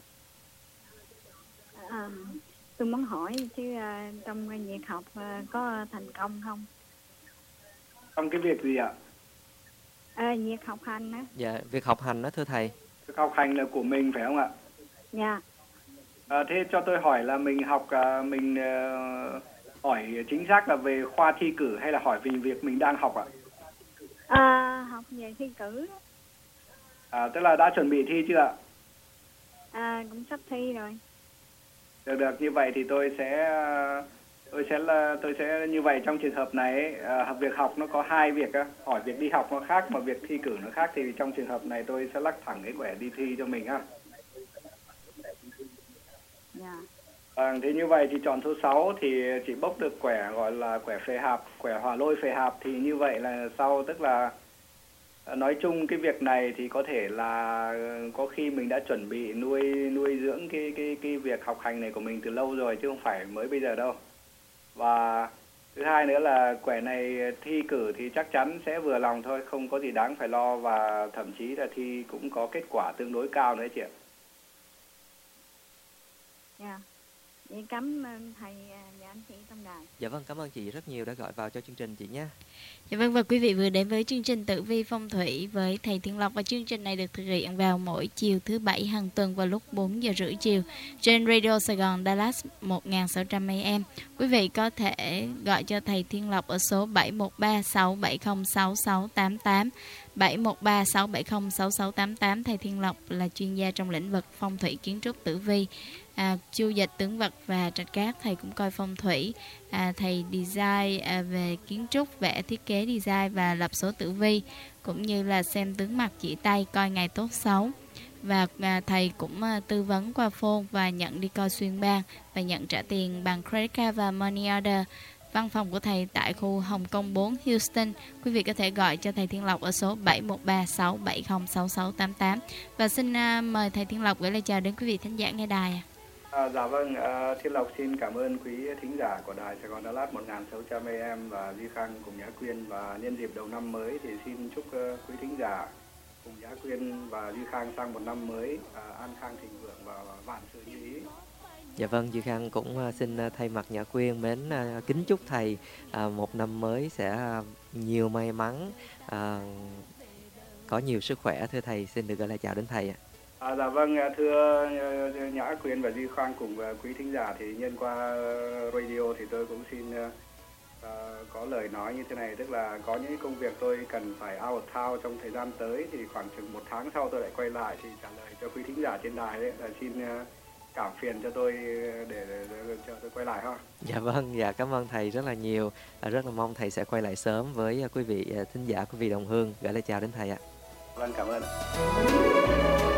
À, tôi muốn hỏi chứ uh, trong việc học uh, có thành công không? Trong cái việc gì ạ? À, việc học hành á. Dạ, việc học hành đó thưa thầy. Việc học hành là của mình phải không ạ? Dạ. À, thế cho tôi hỏi là mình học uh, mình uh, hỏi chính xác là về khoa thi cử hay là hỏi về việc mình đang học ạ? À, học về thi cử. À, tức là đã chuẩn bị thi chưa ạ? À, cũng sắp thi rồi. Được được, như vậy thì tôi sẽ tôi sẽ là tôi sẽ như vậy. Trong trường hợp này ấy, à, việc học nó có hai việc á, hỏi việc đi học nó khác mà việc thi cử nó khác, thì trong trường hợp này tôi sẽ lắc thẳng cái quẻ đi thi cho mình á. Dạ. À, thế như vậy thì chọn số sáu thì chỉ bốc được quẻ gọi là quẻ phệ hạp, quẻ hỏa lôi phệ hạp, thì như vậy là sau, tức là nói chung cái việc này thì có thể là có khi mình đã chuẩn bị nuôi nuôi dưỡng cái cái cái việc học hành này của mình từ lâu rồi chứ không phải mới bây giờ đâu. Và thứ hai nữa là quẻ này thi cử thì chắc chắn sẽ vừa lòng thôi, không có gì đáng phải lo, và thậm chí là thi cũng có kết quả tương đối cao nữa chị ạ. Dạ. Vậy cảm ơn thầy và anh chị trong đài. Dạ vâng, cảm ơn chị rất nhiều đã gọi vào cho chương trình chị nhé. Dạ vâng, và quý vị vừa đến với chương trình Tử vi phong thủy với thầy Thiên Lộc, và chương trình này được thực hiện vào mỗi chiều thứ bảy hàng tuần vào lúc bốn giờ rưỡi chiều trên Radio Sài Gòn Dallas một nghìn sáu trăm A M. Quý vị có thể gọi cho thầy Thiên Lộc ở số bảy một ba sáu bảy không sáu sáu tám tám, bảy một ba sáu bảy không sáu sáu tám tám. Thầy Thiên Lộc là chuyên gia trong lĩnh vực phong thủy, kiến trúc, tử vi, à, chu dịch, tướng vật và trạch cát. Thầy cũng coi phong thủy, à, thầy design à, về kiến trúc, vẽ thiết kế design và lập số tử vi, cũng như là xem tướng mặt chỉ tay, coi ngày tốt xấu. Và à, thầy cũng à, tư vấn qua phone và nhận đi coi xuyên ban và nhận trả tiền bằng credit card và money order. Văn phòng của thầy tại khu Hồng Kông bốn, Houston. Quý vị có thể gọi cho thầy Thiên Lộc ở số bảy một ba sáu bảy không sáu sáu tám tám. Và xin uh, mời thầy Thiên Lộc gửi lời chào đến quý vị thính giả nghe đài. À, dạ vâng, à, Thiên Lộc xin cảm ơn quý thính giả của đài Sài Gòn Dallas một nghìn sáu trăm A M và Duy Khang cùng Nhã Quyên. Và nhân dịp đầu năm mới thì xin chúc uh, quý thính giả cùng Nhã Quyên và Duy Khang sang một năm mới à, an khang thịnh vượng và vạn sự như ý. Dạ vâng, Duy Khang cũng xin thay mặt Nhã Quyên mến kính chúc thầy một năm mới sẽ nhiều may mắn, có nhiều sức khỏe. Thưa thầy, xin được gửi lời chào đến thầy ạ. À, dạ vâng, thưa Nhã Quyên và Duy Khang cùng quý thính giả, thì nhân qua radio thì tôi cũng xin uh, có lời nói như thế này, tức là có những công việc tôi cần phải out of town trong thời gian tới, thì khoảng chừng một tháng sau tôi lại quay lại thì trả lời cho quý thính giả trên đài đấy là xin uh, cảm phiền cho tôi để, để, để cho tôi quay lại ha. Dạ vâng, dạ cảm ơn thầy rất là nhiều. Rất là mong thầy sẽ quay lại sớm với quý vị thính giả, quý vị đồng hương. Gửi lời chào đến thầy ạ. Vâng, cảm ơn ạ.